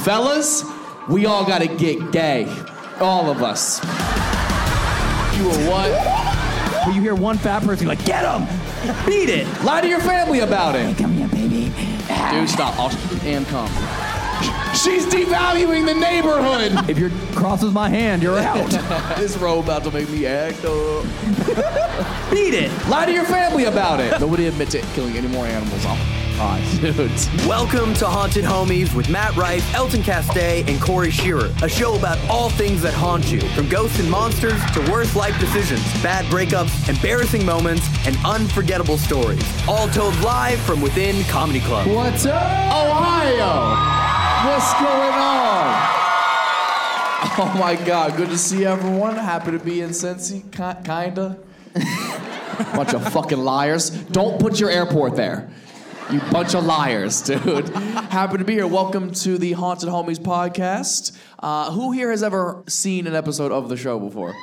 fellas, we all gotta get gay. All of us. You were what? When you hear one fat person, you're like, get him! Beat it! Lie to your family about it. Come here, baby. Dude, stop. And come. She's devaluing the neighborhood. If you crosses my hand, you're out. This robe about to make me act up. Beat it! Lie to your family about it. Nobody admit to killing any more animals. Oh, dude. Welcome to Haunted Homies with Matt Wright, Elton Castay, and Corey Shearer. A show about all things that haunt you, from ghosts and monsters to worst life decisions, bad breakups, embarrassing moments, and unforgettable stories. All told live from within Comedy Club. What's up, Ohio? What's going on? Oh my God, good to see everyone. Happy to be in Cincy, kinda. Bunch of fucking liars. Don't put your airport there. You bunch of liars, dude. Happy to be here. Welcome to the Haunted Homies podcast. Who here has ever seen an episode of the show before?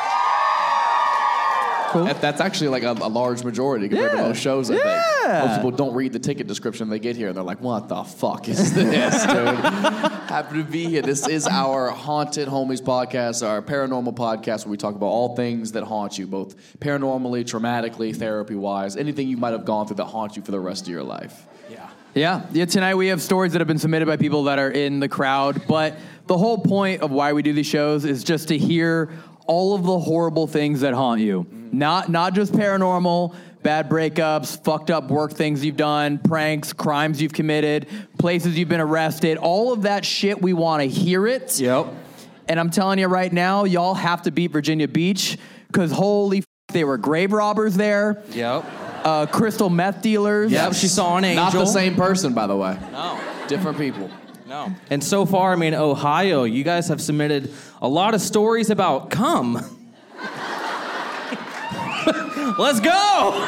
Cool. That's actually like a large majority compared to most shows, I think. Most people don't read the ticket description they get here, and they're like, what the fuck is this, dude? Happy to be here. This is our Haunted Homies podcast, our paranormal podcast, where we talk about all things that haunt you, both paranormally, traumatically, therapy-wise, anything you might have gone through that haunts you for the rest of your life. Yeah, tonight we have stories that have been submitted by people that are in the crowd, but the whole point of why we do these shows is just to hear all of the horrible things that haunt you. Not just paranormal, bad breakups, fucked up work things you've done, pranks, crimes you've committed, places you've been arrested, all of that shit, we want to hear it. Yep. And I'm telling you right now, y'all have to beat Virginia Beach, because holy f***, they were grave robbers there. Yep. Crystal meth dealers. Yep, she saw an angel. Not the same person, by the way. No. Different people. No. And so far, I mean, Ohio, you guys have submitted a lot of stories about cum. Let's go!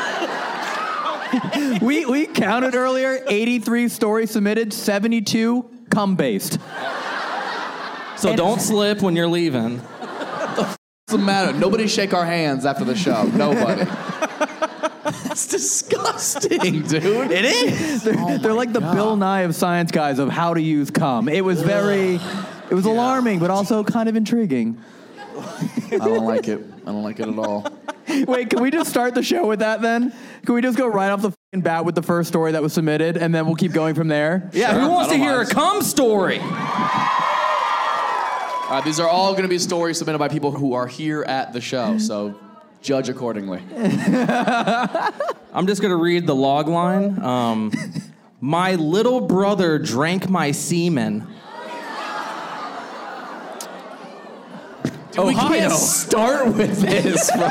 We counted earlier, 83 stories submitted, 72 cum-based. So don't slip when you're leaving. Doesn't matter. Nobody shake our hands after the show. Nobody. That's disgusting, dude. It is. They're like the Bill Nye of science guys of how to use cum. It was alarming, but also kind of intriguing. I don't like it. I don't like it at all. Wait, can we just start the show with that then? Can we just go right off the f***ing bat with the first story that was submitted, and then we'll keep going from there? Yeah, Sure. who wants to hear a cum story? These are all going to be stories submitted by people who are here at the show, so judge accordingly. I'm just going to read the log line. My little brother drank my semen. We can't start with this, bro.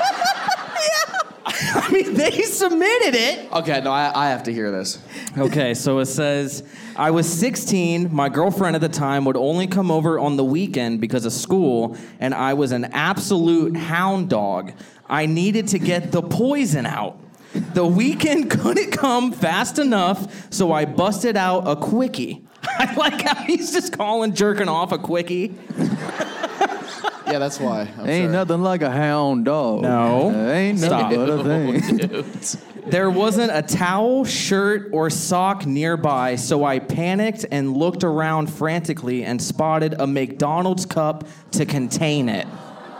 I mean, they submitted it. Okay, no, I have to hear this. Okay, so it says, I was 16. My girlfriend at the time would only come over on the weekend because of school, and I was an absolute hound dog. I needed to get the poison out. The weekend couldn't come fast enough, so I busted out a quickie. I like how he's just calling jerking off a quickie. Yeah, that's why. Ain't nothing like a hound dog. No. Ain't nothing but a thing. Dude. There wasn't a towel, shirt, or sock nearby, so I panicked and looked around frantically and spotted a McDonald's cup to contain it.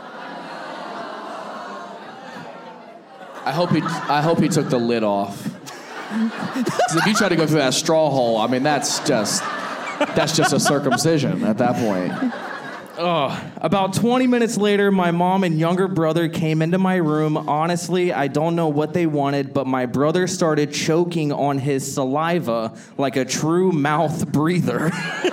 I hope he took the lid off. 'Cause if you try to go through that straw hole, I mean, that's just a circumcision at that point. About 20 minutes later, my mom and younger brother came into my room. Honestly, I don't know what they wanted, but my brother started choking on his saliva like a true mouth breather.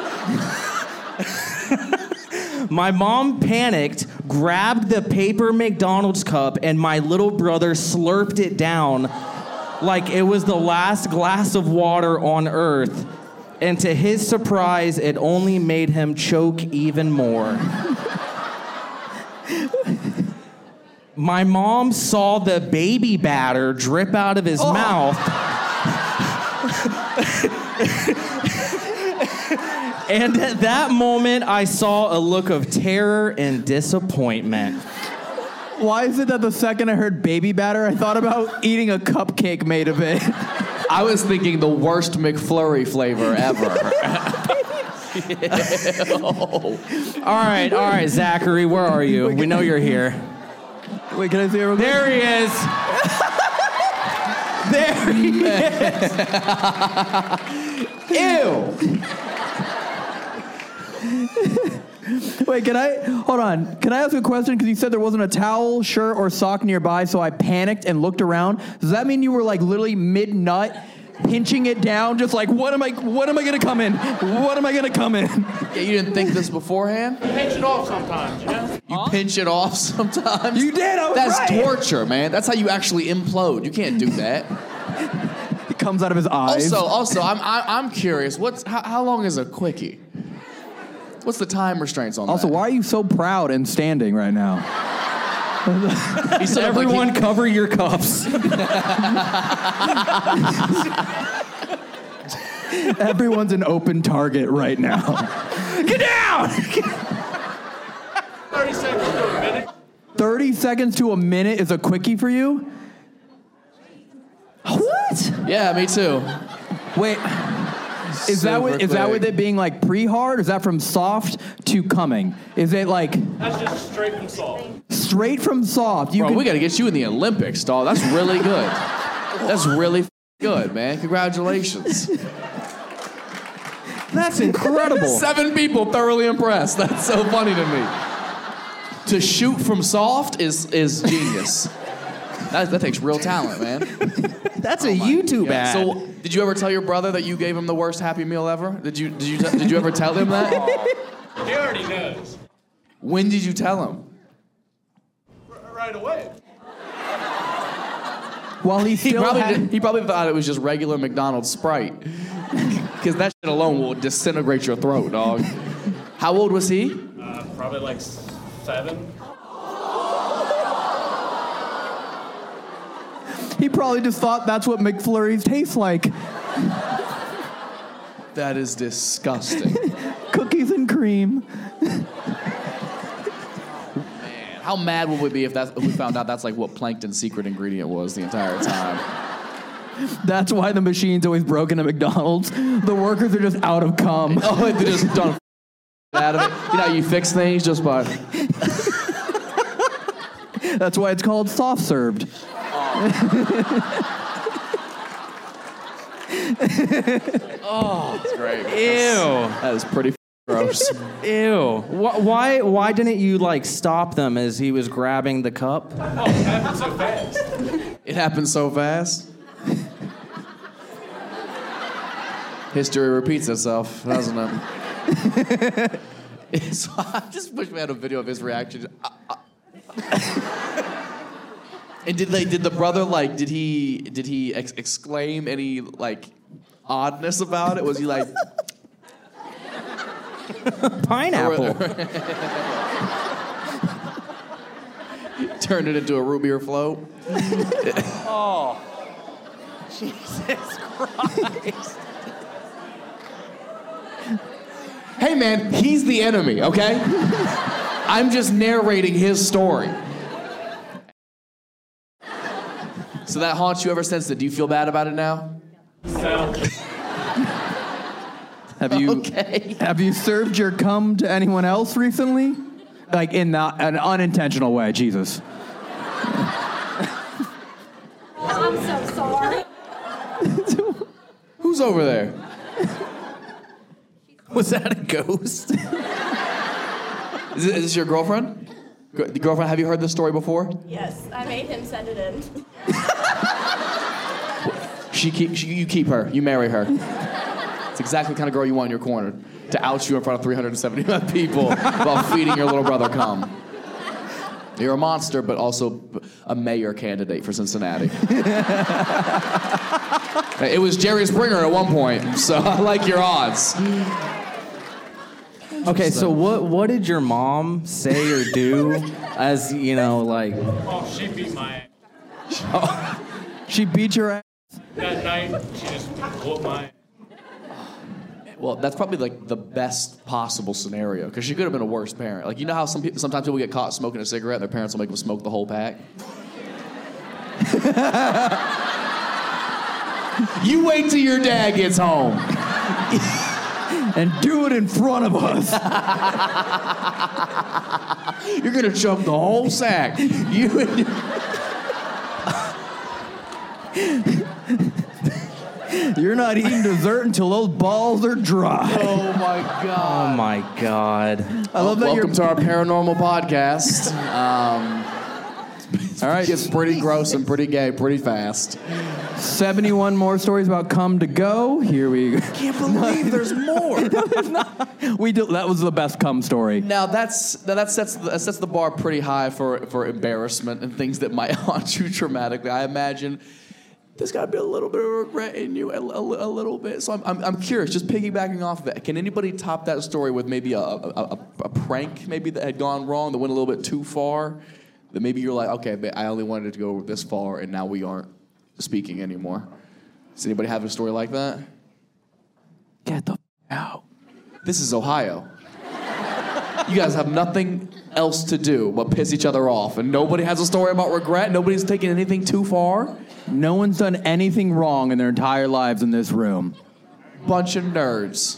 My mom panicked, grabbed the paper McDonald's cup, and my little brother slurped it down like it was the last glass of water on earth. And to his surprise, it only made him choke even more. My mom saw the baby batter drip out of his mouth. And at that moment, I saw a look of terror and disappointment. Why is it that the second I heard baby batter, I thought about eating a cupcake made of it? I was thinking the worst McFlurry flavor ever. All right, Zachary, where are you? We know you're here. Wait, can I see it? There he is. There he is. Ew. Wait, hold on. Can I ask a question? Because you said there wasn't a towel, shirt, or sock nearby, so I panicked and looked around. Does that mean you were like literally mid-nut, pinching it down, just like, what am I gonna come in? What am I gonna come in? Yeah, you didn't think this beforehand? Pinch it off sometimes, you know? You pinch it off sometimes? You did, I was That's right. torture, man. That's how you actually implode. You can't do that. It comes out of his eyes. Also, I'm curious. How long is a quickie? What's the time restraints on Also, that? why are you so proud and standing right now? He stood up like Everyone cover your cuffs. Everyone's an open target right now. Get down! 30 seconds to a minute. 30 seconds to a minute is a quickie for you? What? Yeah, me too. Wait. Is that with it being like pre-hard? Is that from soft to coming? Is it like That's just straight from soft. straight from soft? Bro, we got to get you in the Olympics, dog. That's really good. That's really good, man. Congratulations. That's incredible. 7 people thoroughly impressed. That's so funny to me. To shoot from soft is genius. That takes real talent, man. That's a YouTube ad. So, did you ever tell your brother that you gave him the worst Happy Meal ever? Did you ever tell him that? He already knows. When did you tell him? Right away. While he He still probably thought it was just regular McDonald's Sprite. Because that shit alone will disintegrate your throat, dog. How old was he? Probably like 7. he probably just thought that's what McFlurries taste like. That is disgusting. Cookies and cream. How mad would we be if we found out that's like what Plankton's secret ingredient was the entire time? That's why the machine's always broken at McDonald's. The workers are just out of cum. Oh, they just done out of it. You know how you fix things just by... That's why it's called soft served. Oh, that's great. Ew. That is pretty gross. Ew. Why didn't you like stop them as he was grabbing the cup? Oh, it happened so fast. It happened so fast. History repeats itself, doesn't it? So I just wish we had a video of his reaction. And did the brother did he exclaim any like oddness about it? Was he like Pineapple. turned it into a root beer float? Oh. Jesus Christ. Hey man, he's the enemy, okay? I'm just narrating his story. So that haunts you ever since then. Do you feel bad about it now? Have you served your cum to anyone else recently? Like in an unintentional way, Jesus. I'm so sorry. Who's over there? Was that a ghost? Is this your girlfriend? Girlfriend, have you heard this story before? Yes, I made him send it in. You keep her. You marry her. It's exactly the kind of girl you want in your corner. To out you in front of 375 people while feeding your little brother cum. You're a monster, but also a mayor candidate for Cincinnati. It was Jerry Springer at one point, so I like your odds. Okay, so what did your mom say or do as, like... Oh, she beat my ass. She beat your ass? That night, she just whooped my ass. Well, that's probably like the best possible scenario, because she could have been a worse parent. Like, you know how sometimes people get caught smoking a cigarette and their parents will make them smoke the whole pack? You wait till your dad gets home. and do it in front of us. You're gonna chug the whole sack. You and You're not eating dessert until those balls are dry. Oh my God. Oh my God. I love that Welcome to our paranormal podcast. All right, It's pretty gross and pretty gay pretty fast. 71 more stories about come to go. Here we go. Can't believe there's more. We do. That was the best cum story. Now that sets the bar pretty high for embarrassment and things that might haunt you traumatically. I imagine there's got to be a little bit of regret in you, a little bit. So I'm curious, just piggybacking off of it. Can anybody top that story with maybe a prank maybe that had gone wrong, that went a little bit too far? That maybe you're like, okay, but I only wanted to go this far, and now we aren't speaking anymore. Does anybody have a story like that? Get the f*** out. This is Ohio. You guys have nothing else to do but piss each other off, and nobody has a story about regret. Nobody's taken anything too far. No one's done anything wrong in their entire lives in this room. Bunch of nerds.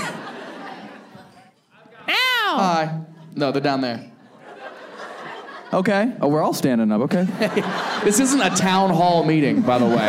Ow! Hi. No, they're down there. Okay. Oh, we're all standing up. Okay. This isn't a town hall meeting, by the way.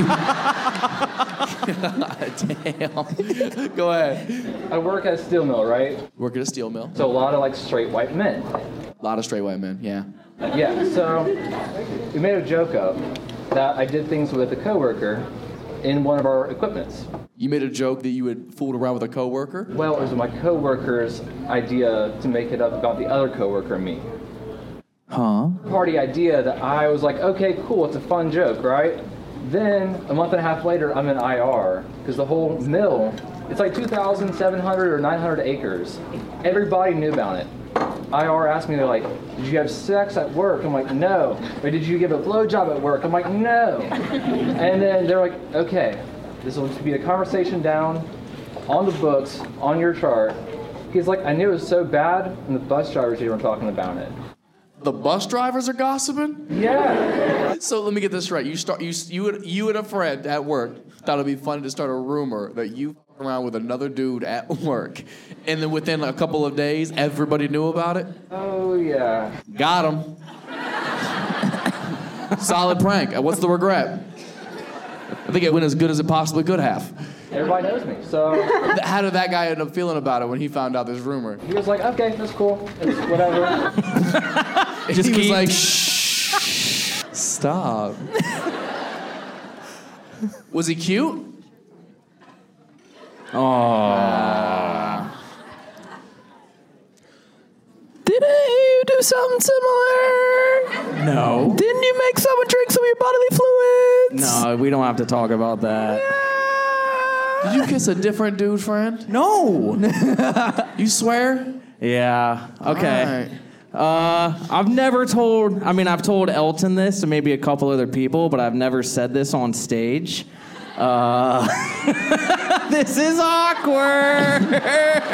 Damn. Go ahead. I work at a steel mill, right? Work at a steel mill. So a lot of like straight white men. A lot of straight white men, yeah. Yeah, so we made a joke of that I did things with a coworker in one of our equipments. You made a joke that you had fooled around with a coworker? Well, it was my coworker's idea to make it up about the other coworker and me. Huh? Party idea that I was like, okay, cool, it's a fun joke, right? Then a month and a half later, I'm in IR because the whole mill, it's like 2,700 or 900 acres. Everybody knew about it. IR asked me, they're like, did you have sex at work? I'm like, no. Or did you give a blowjob at work? I'm like, no. And then they're like, okay, this will just be a conversation down on the books, on your chart. He's like, I knew it was so bad, and the bus drivers here were talking about it. The bus drivers are gossiping? Yeah. So let me get this right. You and a friend at work thought it'd be funny to start a rumor that you f***ed around with another dude at work, and then within a couple of days, everybody knew about it? Oh, yeah. Got him. Solid prank. What's the regret? I think it went as good as it possibly could have. Everybody knows me, so How did that guy end up feling about it when he found out this rumor? he was like, okay, that's cool. It's whatever. He was like, shh, stop. Was he cute? Didn't you do something similar? No. Didn't you make someone drink some of your bodily fluids? No, we don't have to talk about that. Did you kiss a different dude, friend? No. You swear? Yeah. Okay. All right. I've told Elton this and maybe a couple other people, but I've never said this on stage. This is awkward.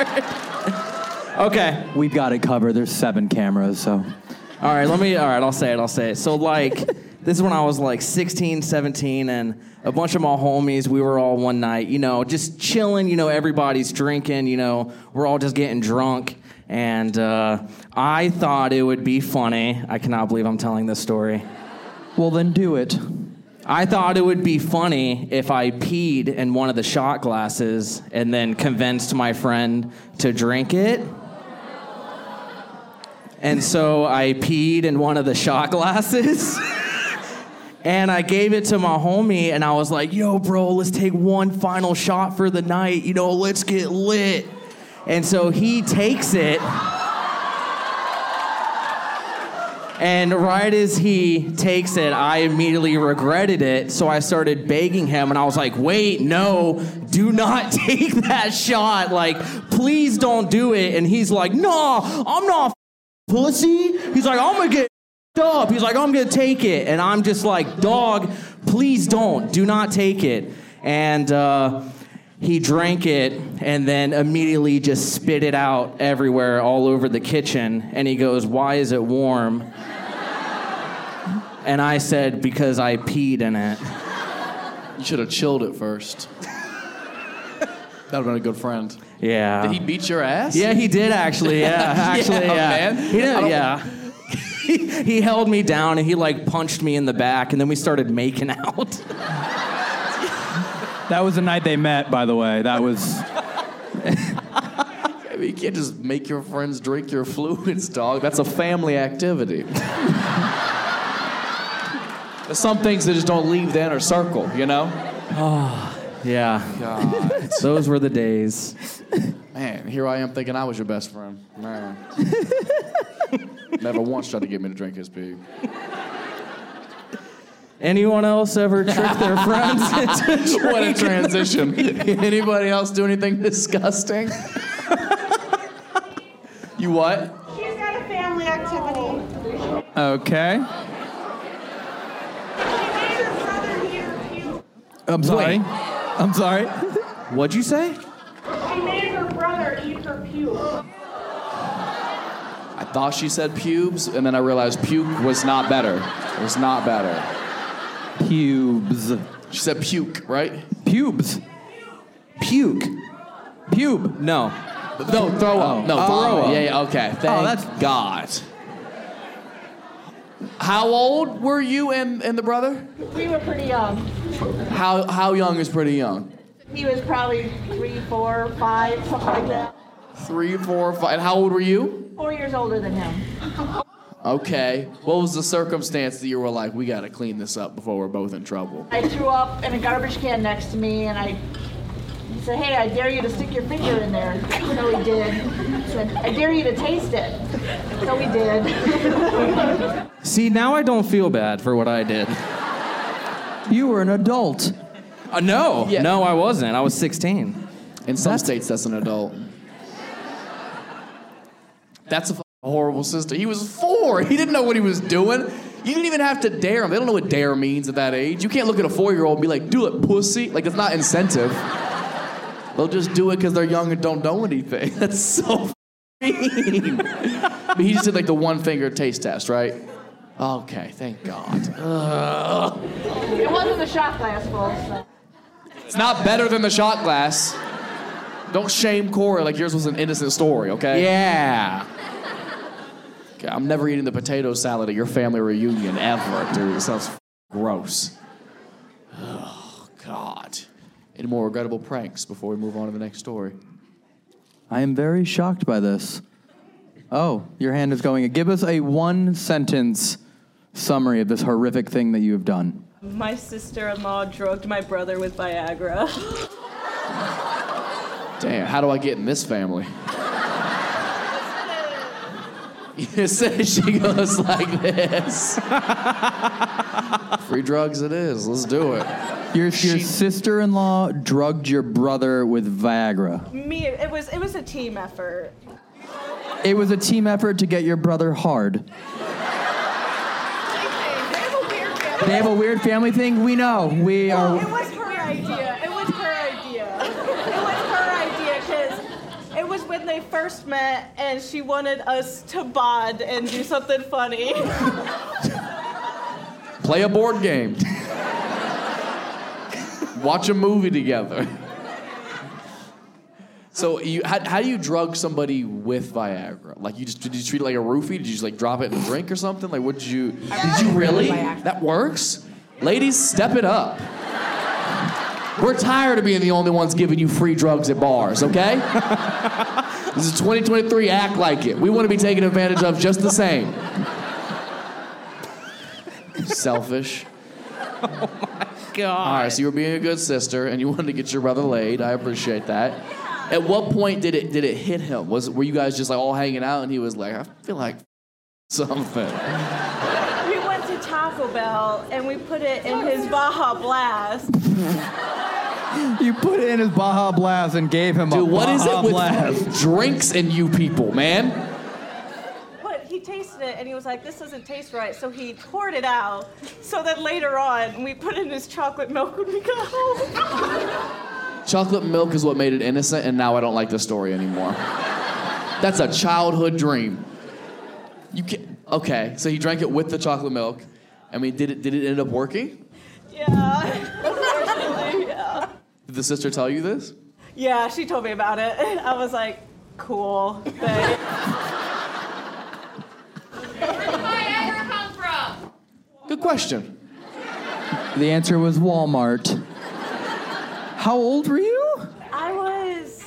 Okay. We've got it covered. There's 7 cameras, so. All right, I'll say it. So, this is when I was, 16, 17, and a bunch of my homies, we were all one night, just chilling, everybody's drinking, we're all just getting drunk, and I thought it would be funny. I cannot believe I'm telling this story. Well, then do it. I thought it would be funny if I peed in one of the shot glasses and then convinced my friend to drink it. And so I peed in one of the shot glasses. And I gave it to my homie, and I was like, yo, bro, let's take one final shot for the night. Let's get lit. And so he takes it. And right as he takes it, I immediately regretted it. So I started begging him, and I was like, wait, no, do not take that shot. Please don't do it. And he's like, no, I'm not pussy. He's like, I'm going to get up. He's like, I'm going to take it. And I'm just like, dog, please don't. Do not take it. And he drank it and then immediately just spit it out everywhere, all over the kitchen. And he goes, why is it warm? And I said, because I peed in it. You should have chilled it first. That would have been a good friend. Yeah. Did he beat your ass? Yeah, he did actually. Yeah, actually, yeah. man. He did. Yeah. He held me down and he like punched me in the back, and then we started making out. That was the night they met, by the way. That was. I mean, you can't just make your friends drink your fluids, dog. That's a family activity. There's some things that just don't leave the inner circle, you know? Yeah. God. Those were the days. Man, here I am thinking I was your best friend. Man. Never once tried to get me to drink his pee. Anyone else ever trick their friends into What a drinking? transition. Anybody else do anything disgusting? You what? She's got a family activity. Okay. She made her brother eat her puke. I'm sorry. Wait. I'm sorry. What'd you say? She made her brother eat her puke. I thought she said pubes, and then I realized puke was not better. It was not better. Pubes. She said puke, right? Pubes. Puke. Pube. No. No, throw up. No, throw throw up. up. Yeah, okay. Thank that's- God. How old were you and the brother? We were pretty young. How young is pretty young? He was probably 3, 4, 5, something like that. 3, 4, 5. And how old were you? 4 years older than him. Okay. What was the circumstance that you were like, we got to clean this up before we're both in trouble? I threw up in a garbage can next to me, and he said, "Hey, I dare you to stick your finger in there." So he did. He said, "I dare you to taste it." So we did. See, now I don't feel bad for what I did. You were an adult. No. Yeah. No, I wasn't. I was 16. In some states, that's an adult. That's a horrible sister. He was 4. He didn't know what he was doing. You didn't even have to dare him. They don't know what dare means at that age. You can't look at a 4-year-old and be like, do it, pussy. Like, it's not incentive. They'll just do it because they're young and don't know anything. That's so mean. But he just did like the 1-finger taste test, right? Okay, thank God. It wasn't a shot glass, folks. So. It's not better than the shot glass. Don't shame Corey like yours was an innocent story, okay? Yeah. Okay, I'm never eating the potato salad at your family reunion ever, dude. It sounds gross. Oh, God. Any more regrettable pranks before we move on to the next story? I am very shocked by this. Oh, your hand is going. Give us a 1-sentence summary of this horrific thing that you have done. My sister-in-law drugged my brother with Viagra. Damn, how do I get in this family? You said she goes like this. Free drugs it is. Let's do it. Your sister-in-law drugged your brother with Viagra. It was a team effort. It was a team effort to get your brother hard. They have a weird family thing? We know. We Well, are... it was her idea. It was her idea because it was when they first met and she wanted us to bond and do something funny. Play a board game. Watch a movie together. So how do you drug somebody with Viagra? Like did you treat it like a roofie? Did you just like drop it in a drink or something? Like did you really? That works? Ladies, step it up. We're tired of being the only ones giving you free drugs at bars, okay? This is 2023, act like it. We want to be taken advantage of just the same. Selfish. God. All right, so you were being a good sister and you wanted to get your brother laid. I appreciate that. At what point did it hit him? Were you guys just like all hanging out and he was like, I feel like something? We went to Taco Bell and we put it in his Baja Blast. You put it in his Baja Blast and gave him a Dude, what is Baja it with Blast. drinks and you people, man? But he tasted it and he was like, this doesn't taste right. So he poured it out. So then later on, we put in his chocolate milk when we got home. Chocolate milk is what made it innocent, and now I don't like the story anymore. That's a childhood dream. Okay, so he drank it with the chocolate milk. I mean, did it end up working? Yeah, unfortunately, yeah. Did the sister tell you this? Yeah, she told me about it. I was like, cool. Thanks. Where did Viagra come from? Good question. The answer was Walmart. How old were you? I was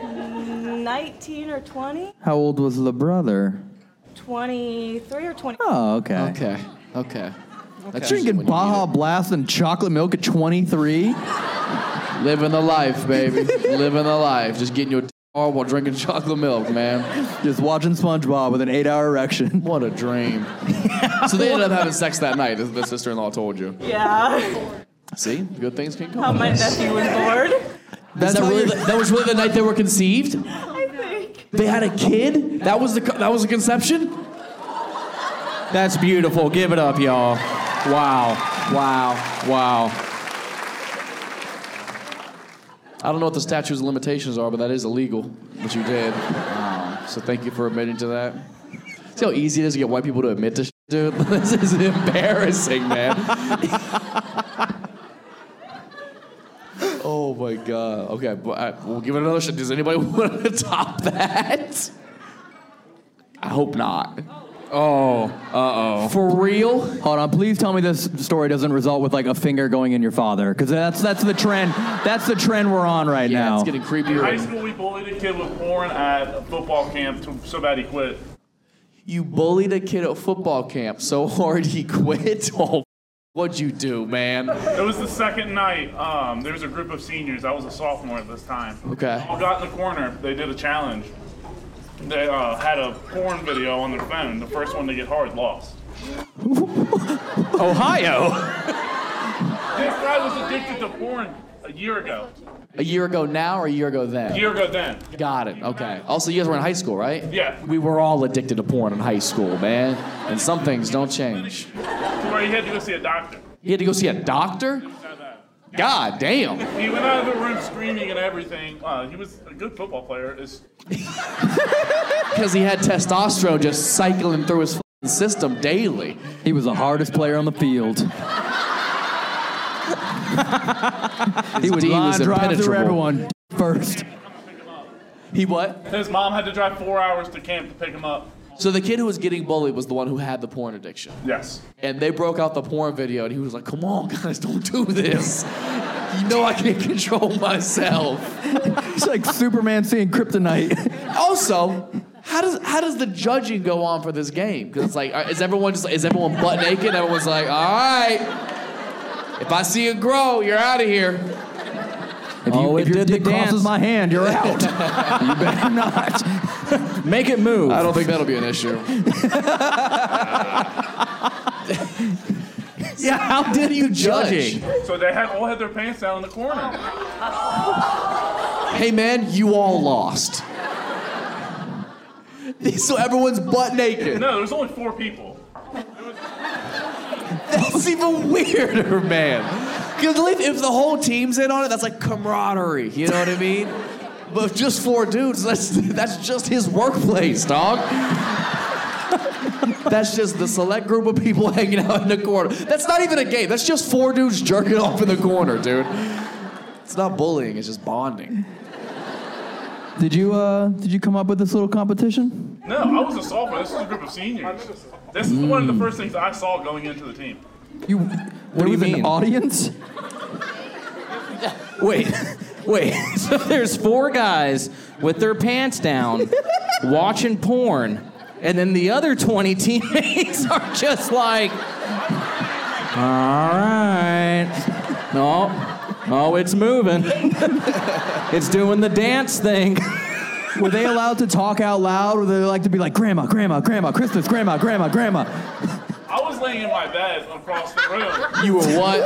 19 or 20. How old was the brother? 23 or 20. Oh, okay. Okay. That's Drinking usually when you Baja need Blast and chocolate milk at 23? it. Living the life, baby. Living the life. Just getting your hard while drinking chocolate milk, man. Just watching SpongeBob with an 8-hour erection. What a dream. So they ended up having sex that night, the sister-in-law told you. Yeah. See? Good things can come. How my nephew was born. That was really the night they were conceived? I think. They had a kid? That was the conception? That's beautiful. Give it up, y'all. Wow. I don't know what the statutes of limitations are, but that is illegal, what you did. So thank you for admitting to that. See how easy it is to get white people to admit to shit, dude? This is embarrassing, man. Oh my God. Okay, but we'll give it another shot. Does anybody want to top that? I hope not. For real? Hold on, please tell me this story doesn't result with like a finger going in your father, because that's the trend. That's the trend we're on right Yeah, now. it's getting In creepier. high school, we bullied a kid with porn at a football camp so bad he quit. You bullied a kid at football camp so hard he quit? Oh, what'd you do, man? It was the second night. There was a group of seniors. I was a sophomore at this time. Okay. All got in the corner. They did a challenge. They had a porn video on their phone. The first one to get hard lost. Ohio. This guy was addicted to porn a year ago. A year ago now or a year ago then? A year ago then. Got it, okay. Also, you guys were in high school, right? Yeah. We were all addicted to porn in high school, man. And some things don't change. Where he had to go see a doctor. You had to go see a doctor? God damn. He went out of the room screaming and everything. He was a good football player. Because he had testosterone just cycling through his system daily. He was the hardest player on the field. He would D line was drive through impenetrable. everyone first. He what? His mom had to drive 4 hours to camp to pick him up. So the kid who was getting bullied was the one who had the porn addiction. Yes. And they broke out the porn video, and he was like, come on, guys, don't do this. You know I can't control myself. It's like Superman seeing kryptonite. Also, how does the judging go on for this game? Because it's like, is everyone butt naked? Everyone's like, all right, if I see it grow, you're out of here. If your dick crosses my hand, you're out. You better not. Make it move. I don't think that'll be an issue. Yeah, how did you judge? So they all had their pants down in the corner. Hey man, you all lost. So everyone's butt naked. No, there was only 4 people. That's even weirder, man. Because if the whole team's in on it, that's like camaraderie. You know what I mean? But just 4 dudes, that's just his workplace, dog. That's just the select group of people hanging out in the corner. That's not even a game. That's just 4 dudes jerking off in the corner, dude. It's not bullying. It's just bonding. Did you come up with this little competition? No, I was a sophomore. This was a group of seniors. This is one of the first things I saw going into the team. What do you mean? An audience? Wait. So there's 4 guys with their pants down watching porn, and then the other 20 teammates are just like, all right. No, it's moving. It's doing the dance thing. Were they allowed to talk out loud, or they like to be like, Grandma, Grandma, Grandma, Christmas, Grandma, Grandma, Grandma? I was laying in my bed across the room. You were what?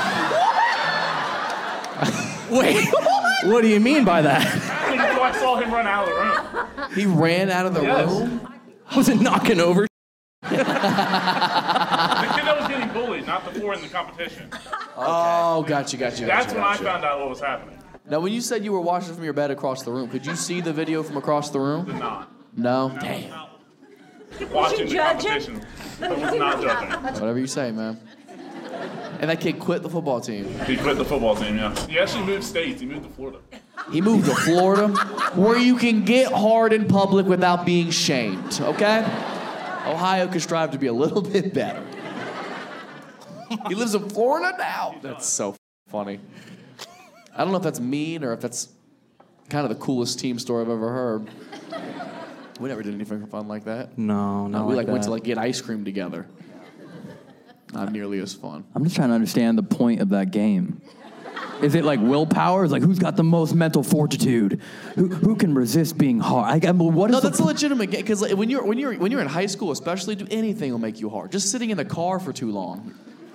Wait, what do you mean by that? Until I saw him run out of the room. He ran out of the Yes. room? Was it knocking over? The kid that was getting bullied, not the 4 in the competition. Oh, got you. That's when I found out what was happening. Now, when you said you were watching from your bed across the room, could you see the video from across the room? Did not. No? Damn. Watching the judging? competition. I was not judging. Whatever you say, man. And that kid quit the football team. He quit the football team, yeah. He actually moved states. He moved to Florida. He moved to Florida, where you can get hard in public without being shamed, okay? Ohio could strive to be a little bit better. He lives in Florida now. That's so funny. I don't know if that's mean or if that's kind of the coolest team story I've ever heard. We never did anything fun like that. No, We like went that. to get ice cream together. Not nearly as fun. I'm just trying to understand the point of that game. Is it like willpower? It's like who's got the most mental fortitude? Who can resist being hard? What is No, that's a legitimate game because when you're in high school, especially, anything will make you hard. Just sitting in the car for too long.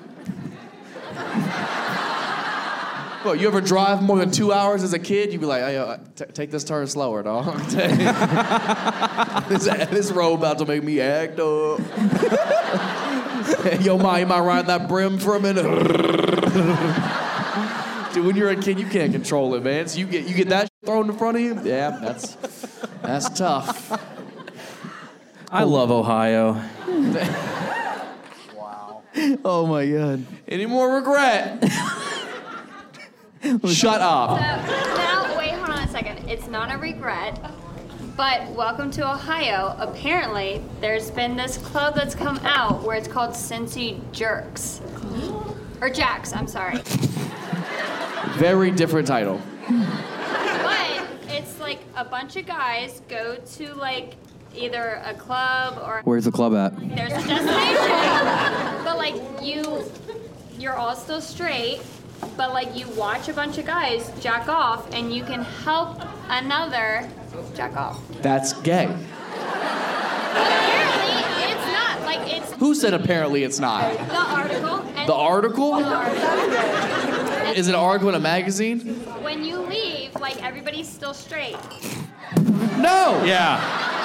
Well, you ever drive more than 2 hours as a kid? You'd be like, hey, take this turn slower, dog. This road about to make me act up. Yo, Ma, you might ride that brim for a minute. Dude, when you're a kid, you can't control it, man. So you get that thrown in front of you? Yeah, that's tough. I love Ohio. Oh my God. Any more regret? Shut up. Now, wait, hold on a second. It's not a regret, but welcome to Ohio. Apparently, there's been this club that's come out where it's called Cincy Jerks. Or Jacks, I'm sorry. Very different title. But it's like a bunch of guys go to like either a club or Where's the club at? there's a destination. But like you're all still straight, but like you watch a bunch of guys jack off and you can help another jack off. That's gay. But apparently it's not. Like it's Who said apparently it's not? the article. And The article? The article. Is it an article in a magazine? When you leave, like everybody's still straight. No. Yeah.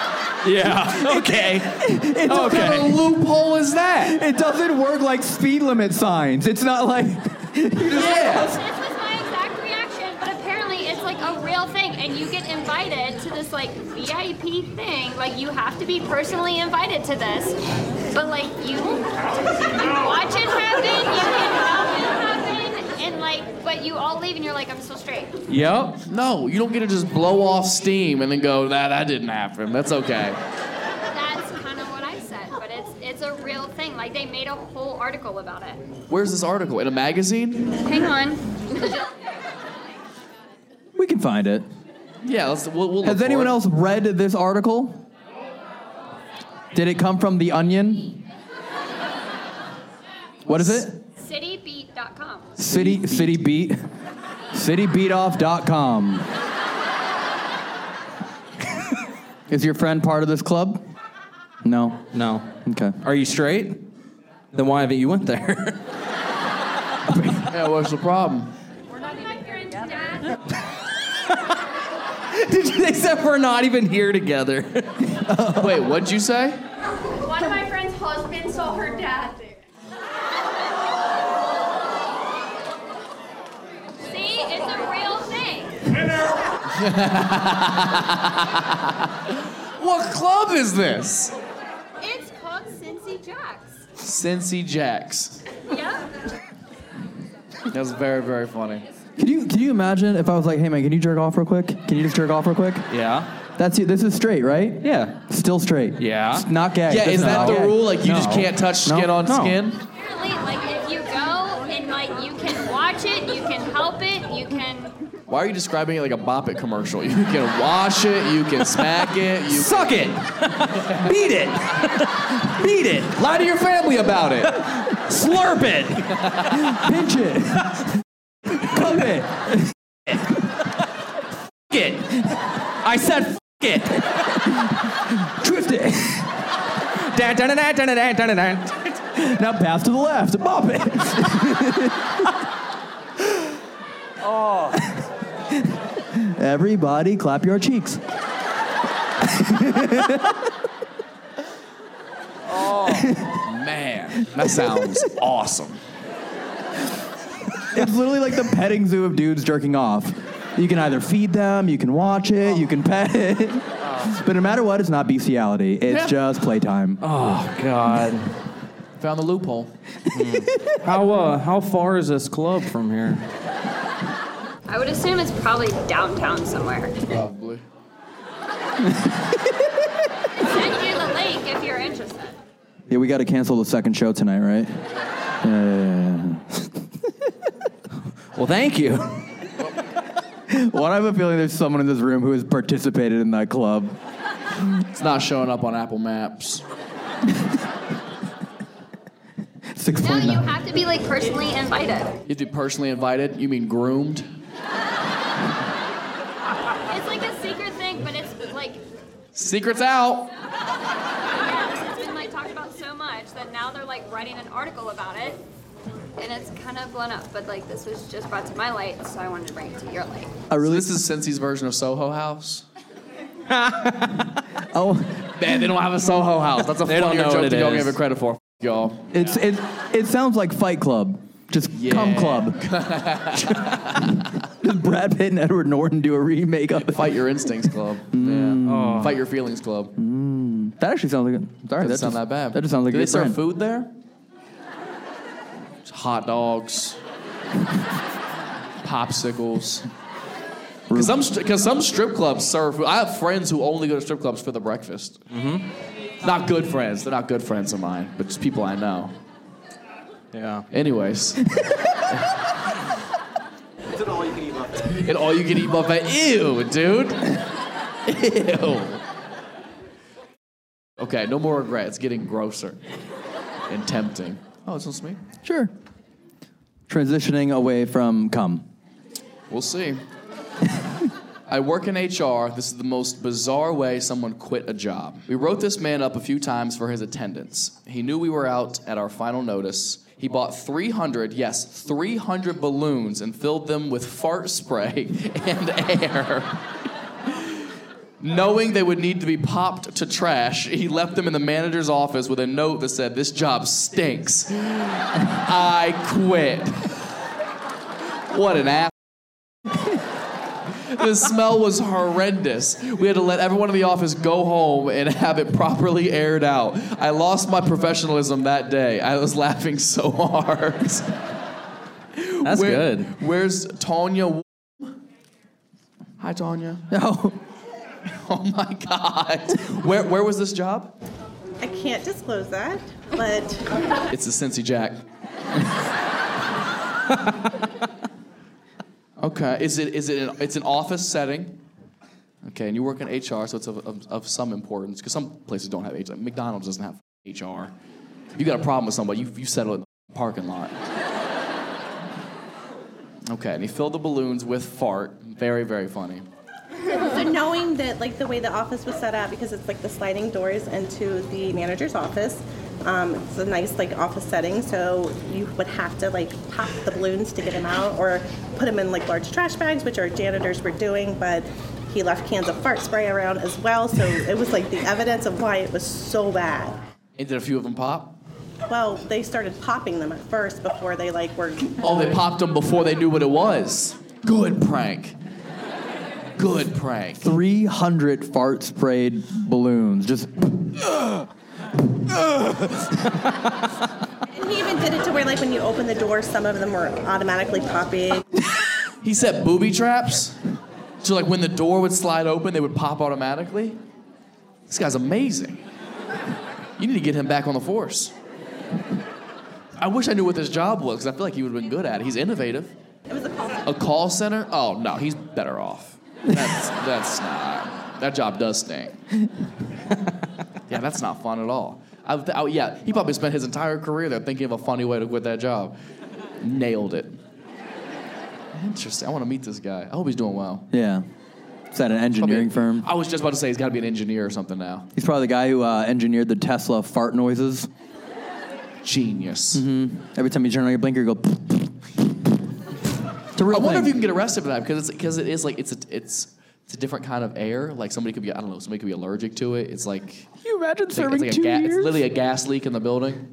Okay. What kind of loophole is that? It doesn't work like speed limit signs. It's not like. Yeah. This was my exact reaction, but apparently it's like a real thing, and you get invited to this like VIP thing. Like you have to be personally invited to this, but like you watch it happen, you can help it happen, and like, but you all leave and you're like, I'm still straight. Yep. No, you don't get to just blow off steam and then go, that didn't happen. That's okay. That's kind of what I said, but it's a real thing. Like they made a whole article about it. Where's this article? In a magazine? Hang on. We can find it. Yeah, we'll look Has for anyone it. else read this article? Did it come from The Onion? What is it? Citybeat.com. Citybeatoff.com. Is your friend part of this club? No. No. Okay. Are you straight? Then why haven't you went there? Yeah, what's the problem? Except we're not even here together. Wait, what'd you say? One of my friend's husband saw her dad there. See, it's a real thing. What club is this? It's called Cincy Jacks. Cincy Jacks. Yep. That was very, very funny. Can you imagine if I was like, hey man, can you jerk off real quick? Can you just jerk off real quick? Yeah. That's you. This is straight, right? Yeah. Still straight. Yeah. It's not gay. Yeah, This is that not the gay. rule? Like you just No. can't touch skin on skin? Apparently, like if you go and like you can watch it, you can help it, you can. Why are you describing it like a Bop It commercial? You can wash it, you can smack it, you Suck it. Beat it. Beat it. lie to your family about it. Slurp it. Pinch it. Cup it. It. I said f it. Twist it. Dan, dan, dan, dan, dan, dan, dan. Now pass to the left. Bop it. Everybody clap your cheeks. Man, that sounds awesome. It's literally like the petting zoo of dudes jerking off. You can either feed them, you can watch it, you can pet it. But no matter what, it's not bestiality. It's just playtime. Oh, God. Found the loophole. How far is this club from here? I would assume it's probably downtown somewhere. Probably. Send you the link if you're interested. Yeah, we got to cancel the second show tonight, right? Well, thank you. Well, I have a feeling there's someone in this room who has participated in that club. It's not showing up on Apple Maps. 6.9. No, you have to be like personally invited. You have to be personally invited? You mean groomed? It's like a secret thing, but it's like, Secret's out. yeah, this has been like talked about so much that now they're like writing an article about it. And it's kind of blown up, but like this was just brought to my light, so I wanted to bring it to your light. So this is Cincy's version of Soho House. Oh, Man, they don't have a Soho House. That's a They don't funnier know joke what than it y'all is. give it credit for. Y'all. it sounds like Fight Club. Just Cum Club. Does Brad Pitt and Edward Norton do a remake of it? Fight Your Instincts Club. Yeah. Fight Your Feelings Club. That actually sounds like sorry, Doesn't sound that bad. That just sounds like Do a they good serve friend. food there? Hot dogs. Popsicles. Because some strip clubs serve food. I have friends who only go to strip clubs for the breakfast. Mm-hmm. Not good friends. They're not good friends of mine, but just people I know. Yeah. Anyways. It's an all-you-can-eat buffet. An all-you-can-eat buffet. Ew, dude. Ew. Okay, no more regret. It's getting grosser and tempting. Oh, it's just me? Sure. Transitioning away from cum. We'll see. I work in HR. This is the most bizarre way someone quit a job. We wrote this man up a few times for his attendance. He knew we were out at our final notice. He bought 300 balloons and filled them with fart spray and air. Knowing they would need to be popped to trash, he left them in the manager's office with a note that said, "This job stinks. I quit." What an ass. The smell was horrendous. We had to let everyone in the office go home and have it properly aired out. I lost my professionalism that day. I was laughing so hard. That's good. Where's Tanya? Hi, Tanya. No. Oh my God. Where was this job? I can't disclose that, but It's the Cincy Jack. Okay. It's an office setting. Okay, and you work in HR, so it's of some importance because some places don't have HR. McDonald's doesn't have HR. You got a problem with somebody, you settle it in the parking lot. Okay, and he filled the balloons with fart. Very, very funny. So knowing that, like, the way the office was set up, because it's like the sliding doors into the manager's office, it's a nice, like, office setting, so you would have to, like, pop the balloons to get them out or put them in, like, large trash bags, which our janitors were doing, but he left cans of fart spray around as well, so it was, like, the evidence of why it was so bad. And did a few of them pop? Well, they started popping them at first before they, like, were... Oh, they popped them before they knew what it was. Good prank. Good prank. 300 fart sprayed balloons. Just. And he even did it to where, like, when you open the door, some of them were automatically popping. He set booby traps? So, like, when the door would slide open, they would pop automatically? This guy's amazing. You need to get him back on the force. I wish I knew what this job was, because I feel like he would have been good at it. He's innovative. It was a call center. A call center? Oh, no, he's better off. That's not. That job does stink. Yeah, that's not fun at all. Yeah, he probably spent his entire career there thinking of a funny way to quit that job. Nailed it. Interesting. I want to meet this guy. I hope he's doing well. Yeah. Is that an engineering firm? I was just about to say he's got to be an engineer or something now. He's probably the guy who engineered the Tesla fart noises. Genius. Mm-hmm. Every time you turn on your blinker, you go. It's a real I wonder thing. if you can get arrested for that because it is like it's a different kind of air. Like somebody could be somebody could be allergic to it. It's like Can you imagine it's serving like 2 years? It's literally a gas leak in the building.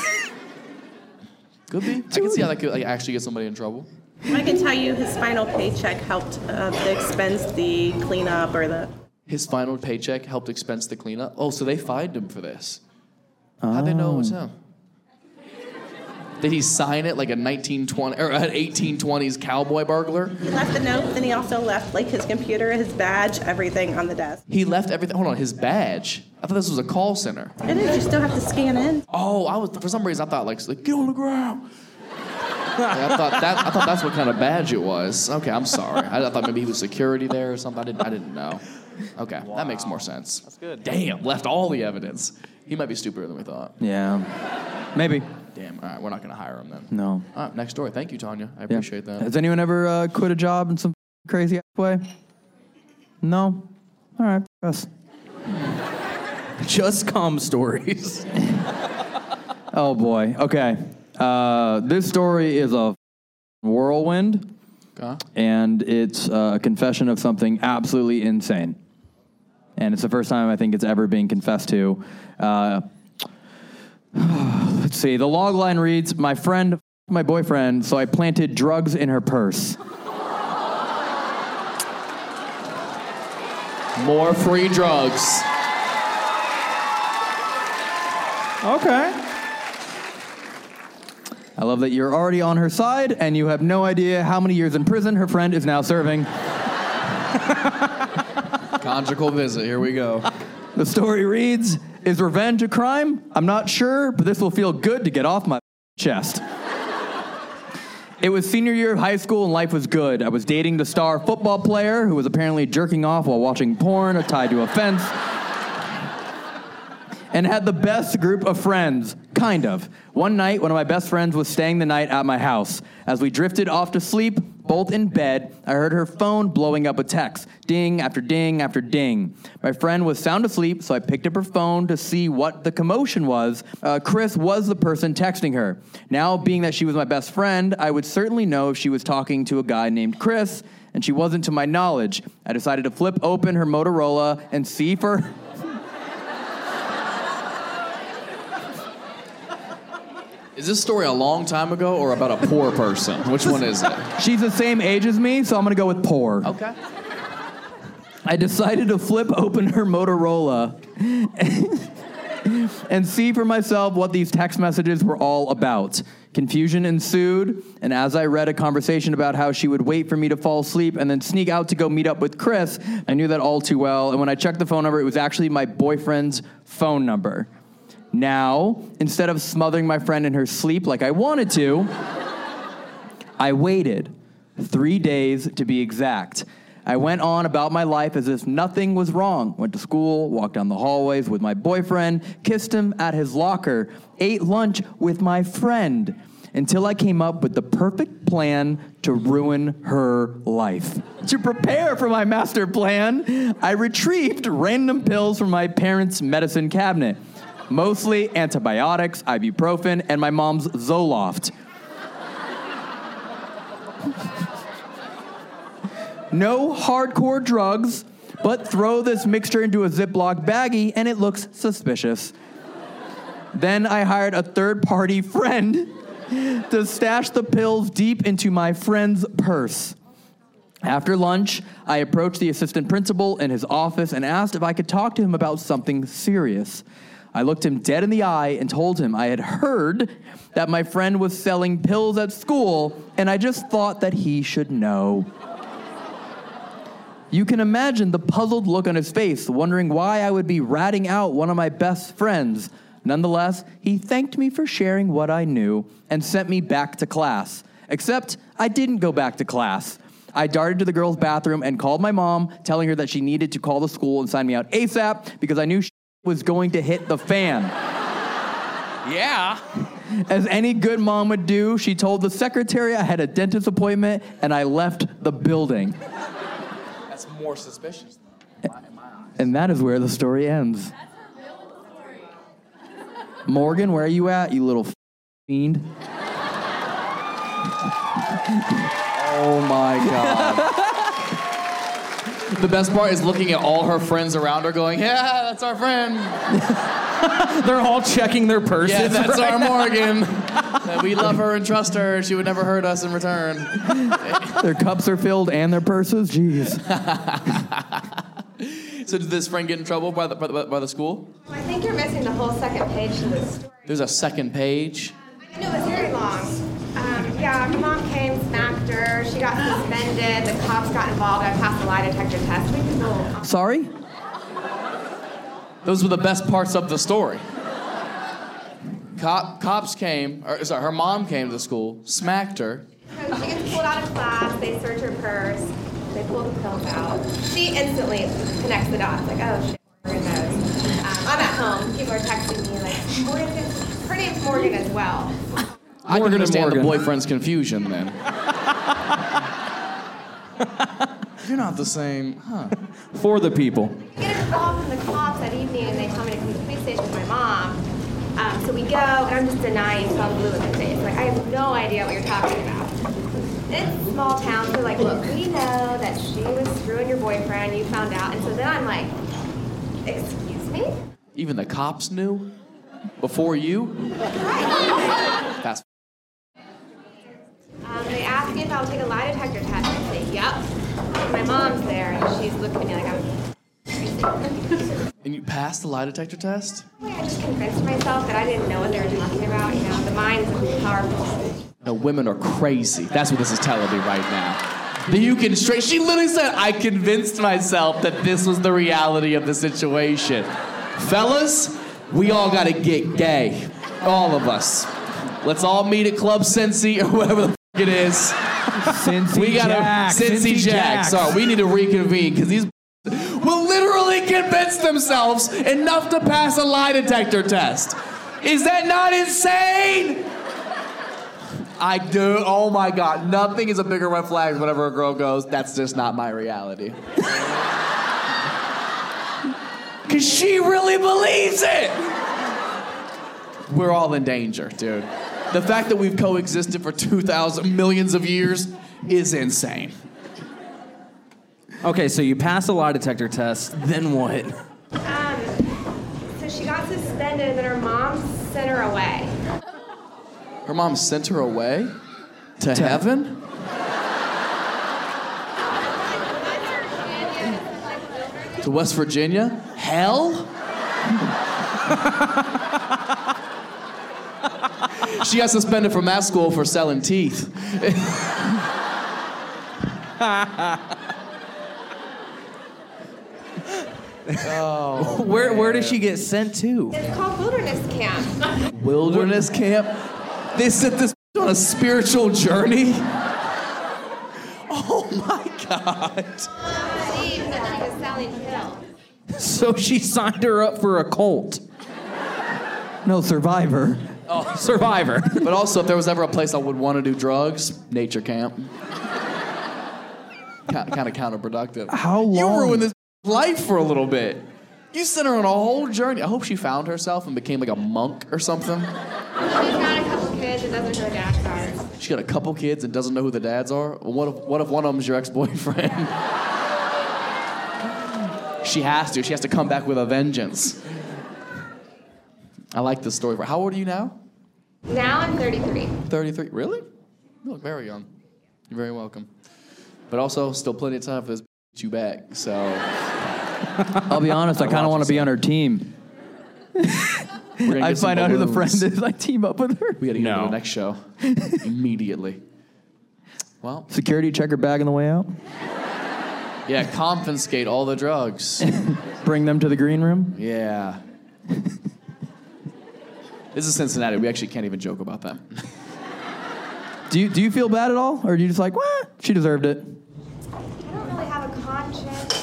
Could be. I can see how that could like actually get somebody in trouble. I can tell you his final paycheck helped expense the cleanup or the... His final paycheck helped expense the cleanup. Oh, so they fined him for this. How'd they know it was him? Did he sign it like a 1920 or an 1820s cowboy burglar? He left the note, then he also left like his computer, his badge, everything on the desk. He left everything. Hold on, his badge. I thought this was a call center. It is. You still have to scan in. Oh, for some reason I thought like get on the ground. I thought that's what kind of badge it was. Okay, I'm sorry. I thought maybe he was security there or something. I didn't know. Okay, that makes more sense. That's good. Damn, left all the evidence. He might be stupider than we thought. Yeah. Maybe. Damn. All right, we're not gonna hire him then. No. All right, next story. Thank you, Tanya. I appreciate that. Has anyone ever quit a job in some crazy ass way? No? All right. Yes. Just calm stories. Oh, boy. Okay. This story is a whirlwind, and it's a confession of something absolutely insane. And it's the first time I think it's ever been confessed to. Let's see. The log line reads, my friend, my boyfriend, so I planted drugs in her purse. More free drugs. Okay. I love that you're already on her side, and you have no idea how many years in prison her friend is now serving. Conjugal visit. Here we go. The story reads, is revenge a crime? I'm not sure, but this will feel good to get off my chest. It was senior year of high school and life was good. I was dating the star football player who was apparently jerking off while watching porn tied to a fence. And had the best group of friends, kind of. One night, one of my best friends was staying the night at my house. As we drifted off to sleep, both in bed, I heard her phone blowing up with texts. Ding after ding after ding. My friend was sound asleep, so I picked up her phone to see what the commotion was. Chris was the person texting her. Now, being that she was my best friend, I would certainly know if she was talking to a guy named Chris, and she wasn't to my knowledge. I decided to flip open her Motorola and see for... Is this story a long time ago or about a poor person? Which one is it? She's the same age as me, so I'm going to go with poor. Okay. I decided to flip open her Motorola and see for myself what these text messages were all about. Confusion ensued, and as I read a conversation about how she would wait for me to fall asleep and then sneak out to go meet up with Chris, I knew that all too well, and when I checked the phone number, it was actually my boyfriend's phone number. Now, instead of smothering my friend in her sleep like I wanted to, I waited 3 days to be exact. I went on about my life as if nothing was wrong. Went to school, walked down the hallways with my boyfriend, kissed him at his locker, ate lunch with my friend, until I came up with the perfect plan to ruin her life. To prepare for my master plan, I retrieved random pills from my parents' medicine cabinet. Mostly antibiotics, ibuprofen, and my mom's Zoloft. No hardcore drugs, but throw this mixture into a Ziploc baggie and it looks suspicious. Then I hired a third-party friend to stash the pills deep into my friend's purse. After lunch, I approached the assistant principal in his office and asked if I could talk to him about something serious. I looked him dead in the eye and told him I had heard that my friend was selling pills at school, and I just thought that he should know. You can imagine the puzzled look on his face, wondering why I would be ratting out one of my best friends. Nonetheless, he thanked me for sharing what I knew and sent me back to class. Except I didn't go back to class. I darted to the girls' bathroom and called my mom, telling her that she needed to call the school and sign me out ASAP because I knew she was going to hit the fan. Yeah. As any good mom would do, she told the secretary I had a dentist appointment and I left the building. That's more suspicious, though, in my eyes. And that is where the story ends. Morgan, where are you at, you little fiend? Oh my God. The best part is looking at all her friends around her going, yeah, that's our friend. They're all checking their purses. Yeah, that's right? our Morgan. We love her and trust her. She would never hurt us in return. Their cups are filled and their purses? Jeez. So did this friend get in trouble by the school? I think you're missing the whole second page to this story. There's a second page. I know it was very long. Yeah, my mom came, smacked her. She got suspended. The cops got involved. I passed the lie detector test. We can go. Sorry? Those were the best parts of the story. Cops came, or sorry, her mom came to the school, smacked her. So she gets pulled out of class. They search her purse. They pull the pills out. She instantly connects the dots. Like, oh shit, Morgan knows. I'm at home. People are texting me like, her name's Morgan as well. I can understand the boyfriend's confusion then. You're not the same, huh? For the people. I get a call from the cops that evening, and they tell me to come to the police station with my mom. So we go, and I'm just denying some blue in the face. Like, I have no idea what you're talking about. It's a small town, so like, look, we know that she was screwing your boyfriend, you found out. And so then I'm like, excuse me? Even the cops knew? Before you? That's They asked me if I would take a lie detector test. I say, yep. And my mom's there, and she's looking at me like I'm crazy. And you passed the lie detector test? I just convinced myself that I didn't know what they were talking about. You know, the mind is powerful. No, women are crazy. That's what this is telling me right now. That you can straight. She literally said, I convinced myself that this was the reality of the situation. Fellas, we all gotta get gay. All of us. Let's all meet at Club Cincy or whatever the f it is. Cincy Jack. Cincy Jack. Sorry, we need to reconvene because these will literally convince themselves enough to pass a lie detector test. Is that not insane? I do. Oh my God. Nothing is a bigger red flag whenever a girl goes, that's just not my reality. Because she really believes it. We're all in danger, dude. The fact that we've coexisted for 2,000 millions of years is insane. Okay, so you pass a lie detector test, then what? So she got suspended, and then her mom sent her away. Her mom sent her away? To heaven? To West Virginia? Hell? She got suspended from that school for selling teeth. Oh, where did she get sent to? It's called wilderness camp. Wilderness camp? They sent this on a spiritual journey? Oh my God. She was selling pills. So she signed her up for a cult. No, Survivor. Oh, Survivor. But also, if there was ever a place I would want to do drugs, nature camp. Kind of counterproductive. How long? You ruined this life for a little bit. You sent her on a whole journey. I hope she found herself and became like a monk or something. She's got a couple kids and doesn't know who the dads are. She got a couple kids and doesn't know who the dads are? Well, what if one of them's your ex-boyfriend? She has to. She has to come back with a vengeance. I like this story. How old are you now? Now I'm 33. 33. Really? You look very young. You're very welcome. But also, still plenty of time for this to you back, so... I'll be honest, I kind of want to be on her team. I'd find out who the friend is, I team up with her. We gotta get to the next show. Immediately. Well... Security check her bag on the way out? Yeah, confiscate all the drugs. Bring them to the green room? Yeah. This is Cincinnati. We actually can't even joke about that. Do you feel bad at all? Or are you just like, well, she deserved it? I don't really have a conscience.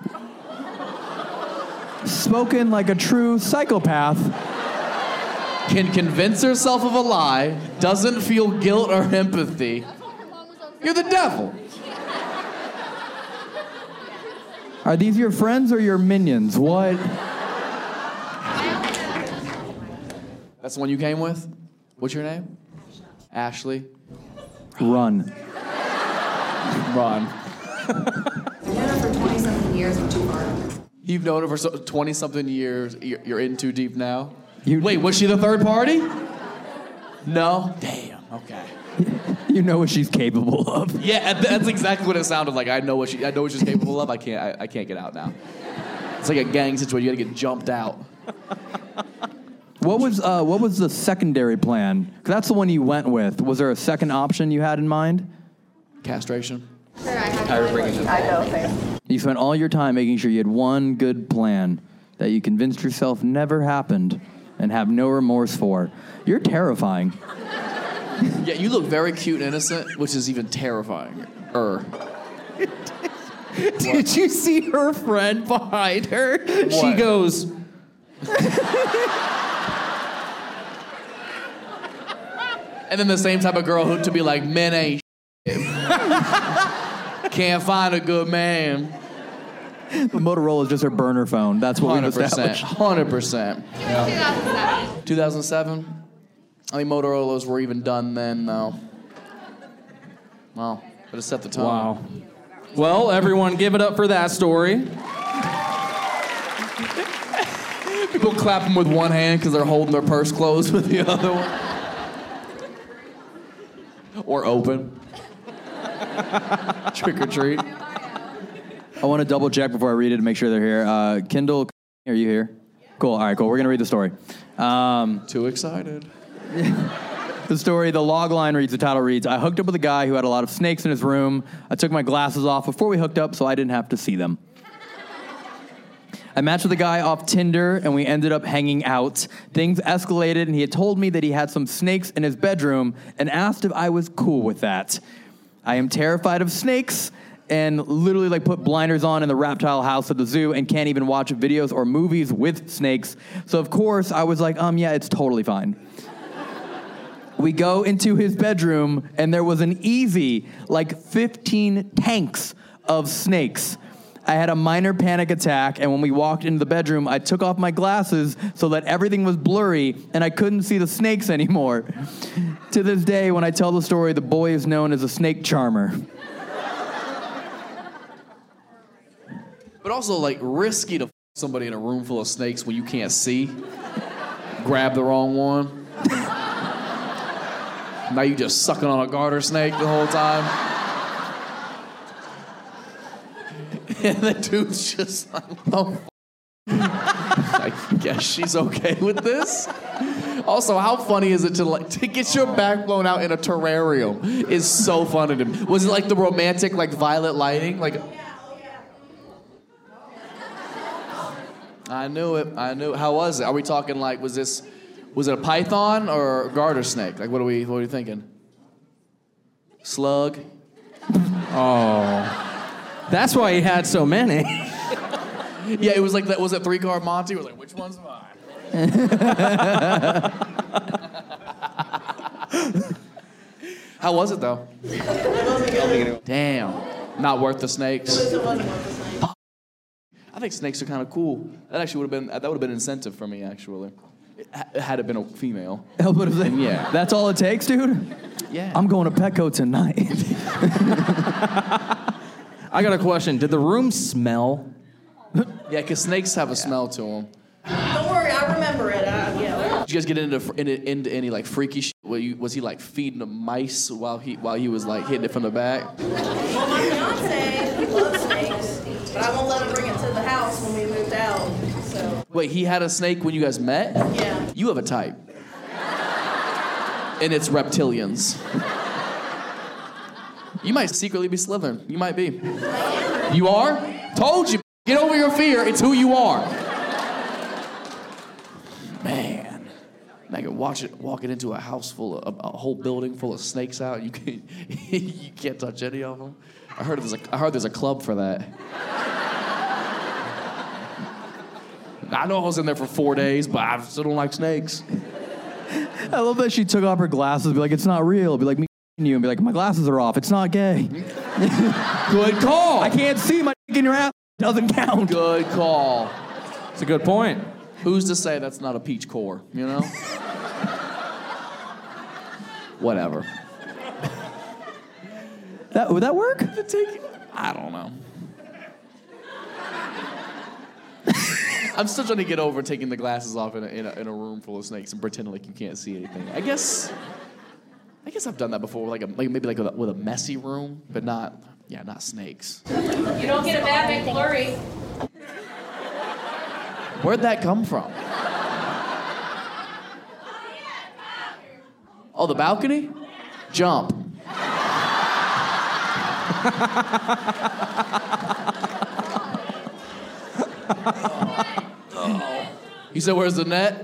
Spoken like a true psychopath. Can convince herself of a lie, doesn't feel guilt or empathy. You're the devil. Are these your friends or your minions? What? That's the one you came with? What's your name? Ashley. Run. Run. I've known her for 20-something years, but too far. You've known her for 20-something years. You're in too deep now? Wait, was she the third party? No? Damn, okay. You know what she's capable of. Yeah, that's exactly what it sounded like. I know what she's capable of. I can't get out now. It's like a gang situation. You gotta get jumped out. What was the secondary plan? 'Cause that's the one you went with. Was there a second option you had in mind? Castration. I go there. You spent all your time making sure you had one good plan that you convinced yourself never happened and have no remorse for. You're terrifying. Yeah, you look very cute and innocent, which is even terrifying. Did you see her friend behind her? What? She goes. And then the same type of girl who to be like, men ain't shit. Can't find a good man. The Motorola is just her burner phone. That's what we've established. 100%. 2007? I mean, Motorola's were even done then, though. Wow. But it set the tone. Wow. Well, everyone give it up for that story. People clap them with one hand because they're holding their purse closed with the other one. Or open. Trick or treat. I want to double check before I read it to make sure they're here. Kendall, are you here? Cool. All right, cool. We're going to read the story. Too excited. The story, the log line reads, the title reads, I hooked up with a guy who had a lot of snakes in his room. I took my glasses off before we hooked up so I didn't have to see them. I matched with a guy off Tinder, and we ended up hanging out. Things escalated, and he had told me that he had some snakes in his bedroom and asked if I was cool with that. I am terrified of snakes and literally put blinders on in the reptile house at the zoo and can't even watch videos or movies with snakes. So, of course, I was like, yeah, it's totally fine. We go into his bedroom, and there was an easy, 15 tanks of snakes. I had a minor panic attack, and when we walked into the bedroom, I took off my glasses so that everything was blurry, and I couldn't see the snakes anymore. To this day, when I tell the story, the boy is known as a snake charmer. But also, risky to somebody in a room full of snakes when you can't see. Grab the wrong one. Now you just sucking on a garter snake the whole time. And the dude's just like, oh, I guess she's okay with this. Also, how funny is it to get your back blown out in a terrarium? Is so funny to me. Was it the romantic, violet lighting? I knew it. How was it? Are we talking was it a python or a garter snake? What are we thinking? Slug? Oh. That's why he had so many. Yeah, it was that. Was it 3-card Monty? It was which one's mine? How was it though? Damn, not worth the snakes. I think snakes are kind of cool. That actually would have been incentive for me actually. Had it been a female. Yeah. That's all it takes, dude? Yeah. I'm going to Petco tonight. I got a question. Did the room smell? Yeah, because snakes have a smell to them. Don't worry, I remember it. Did you guys get into any freaky shit? Was he feeding the mice while he was hitting it from the back? Well, my fiance loves snakes, but I won't let him bring it to the house when we moved out. So. Wait, he had a snake when you guys met? Yeah. You have a type. And it's reptilians. You might secretly be Slytherin. You might be. You are? Told you. Get over your fear. It's who you are. Man. Megan, walking into a house full of a whole building full of snakes out. You can't touch any of them. I heard there's a club for that. I know I was in there for 4 days, but I still don't like snakes. I love that she took off her glasses and be like, it's not real. Be like, me you, and be like, my glasses are off. It's not gay. Good call. I can't see my dick in your ass. It doesn't count. Good call. It's a good point. Who's to say that's not a peach core, you know? Whatever. Would that work? I don't know. I'm still trying to get over taking the glasses off in a room full of snakes and pretending like you can't see anything. I guess I've done that before, maybe with a messy room, but not snakes. You don't get a bad McFlurry. Where'd that come from? Oh, the balcony? Jump. You said, where's the net?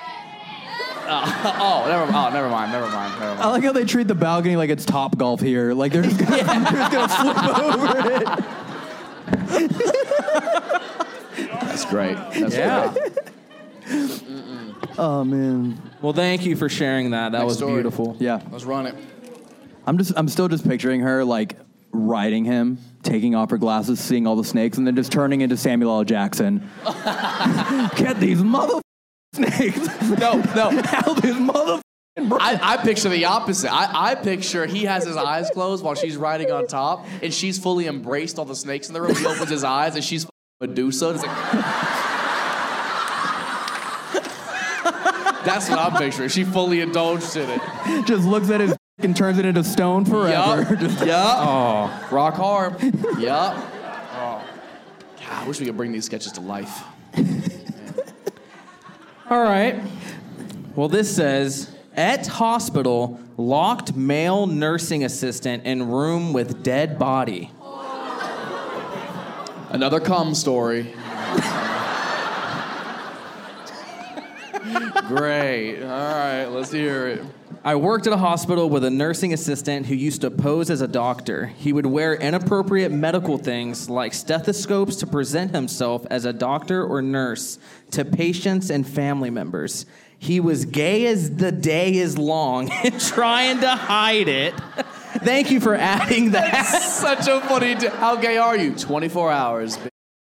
Never mind. I like how they treat the balcony like it's Top Golf here. Like they're just gonna, they're just gonna flip over it. That's great. That's great. Oh man. Well, thank you for sharing that. That was story. beautiful. Yeah. Let's run it. I'm still just picturing her like riding him, taking off her glasses, seeing all the snakes, and then just turning into Samuel L. Jackson. Get these mother snakes. No. Help these mother. I picture the opposite. I picture he has his eyes closed while she's riding on top, and she's fully embraced all the snakes in the room. He opens his eyes, and she's Medusa. It's like, that's what I'm picturing. She fully indulged in it. Just looks at his and turns it into stone forever. Yup. Oh, rock hard. Yup. Oh. God, I wish we could bring these sketches to life. All right. Well, this says, at hospital, locked male nursing assistant in room with dead body. Another cum story. Great. All right, let's hear it. I worked at a hospital with a nursing assistant who used to pose as a doctor. He would wear inappropriate medical things like stethoscopes to present himself as a doctor or nurse to patients and family members. He was gay as the day is long and trying to hide it. Thank you for adding that. Such a funny... How gay are you? 24 hours.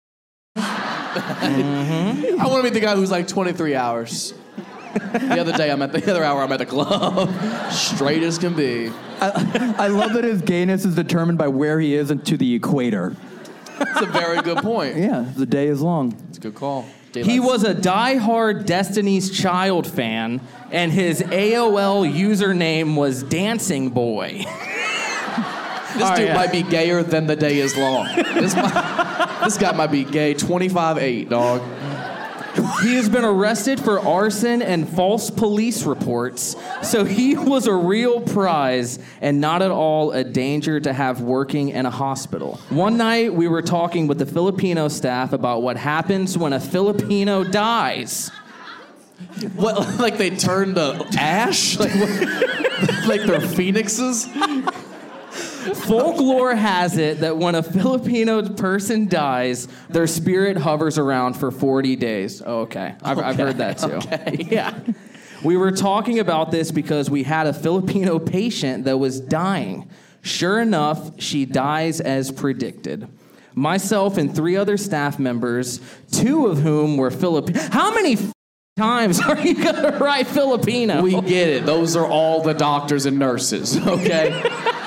I want to meet the guy who's like 23 hours. The other hour I'm at the club. Straight as can be. I love that his gayness is determined by where he is and to the equator. That's a very good point. Yeah, the day is long. It's a good call. He was a diehard Destiny's Child fan, and his AOL username was Dancing Boy. This dude might be gayer than the day is long. This guy might be gay 25/8, dog. He has been arrested for arson and false police reports, so he was a real prize and not at all a danger to have working in a hospital. One night, we were talking with the Filipino staff about what happens when a Filipino dies. What, like they turn to ash? Like they're phoenixes? Folklore has it that when a Filipino person dies, their spirit hovers around for 40 days. Oh, okay. I've heard that too. Okay. Yeah. We were talking about this because we had a Filipino patient that was dying. Sure enough, she dies as predicted. Myself and 3 other staff members, 2 of whom were Filipino. How many times are you going to write Filipino? We get it. Those are all the doctors and nurses, okay?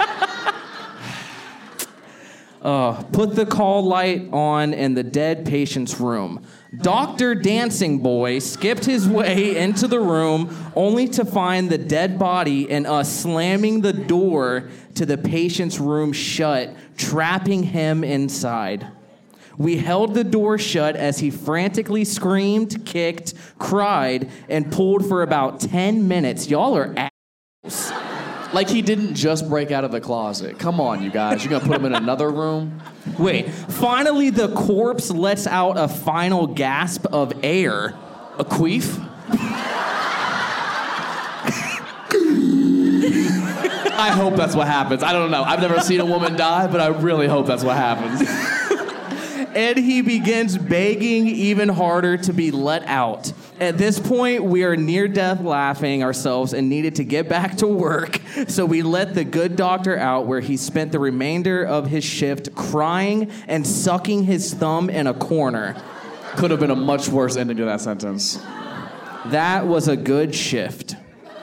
Put the call light on in the dead patient's room. Dr. Dancing Boy skipped his way into the room only to find the dead body and us slamming the door to the patient's room shut, trapping him inside. We held the door shut as he frantically screamed, kicked, cried, and pulled for about 10 minutes. Y'all are assholes. Like he didn't just break out of the closet. Come on, you guys. You're going to put him in another room? Wait, finally the corpse lets out a final gasp of air. A queef? I hope that's what happens. I don't know. I've never seen a woman die, but I really hope that's what happens. And he begins begging even harder to be let out. At this point, we are near death laughing ourselves and needed to get back to work. So we let the good doctor out, where he spent the remainder of his shift crying and sucking his thumb in a corner. Could have been a much worse ending to that sentence. That was a good shift.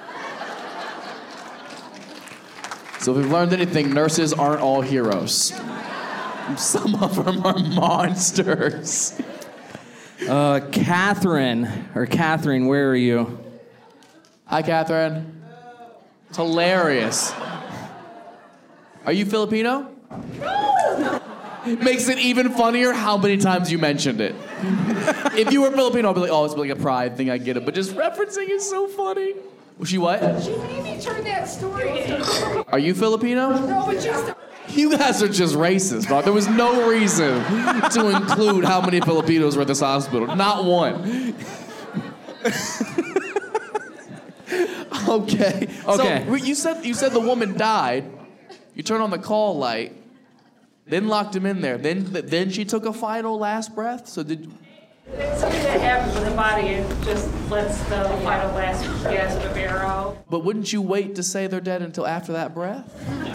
So if we've learned anything, nurses aren't all heroes. Some of them are monsters. Catherine, where are you? Hi, Catherine. It's hilarious. Are you Filipino? It makes it even funnier how many times you mentioned it. If you were Filipino, I'd be like, oh, it's like a pride thing, I get it. But just referencing is so funny. She what? She made me turn that story in. Are you Filipino? No, but just. You guys are just racist, bro. There was no reason to include how many Filipinos were at this hospital. Not one. Okay. So you said the woman died. You turned on the call light, then locked him in there. Then she took a final last breath. So did. Something that happens with the body, it just lets the final last gasp of air out. But wouldn't you wait to say they're dead until after that breath?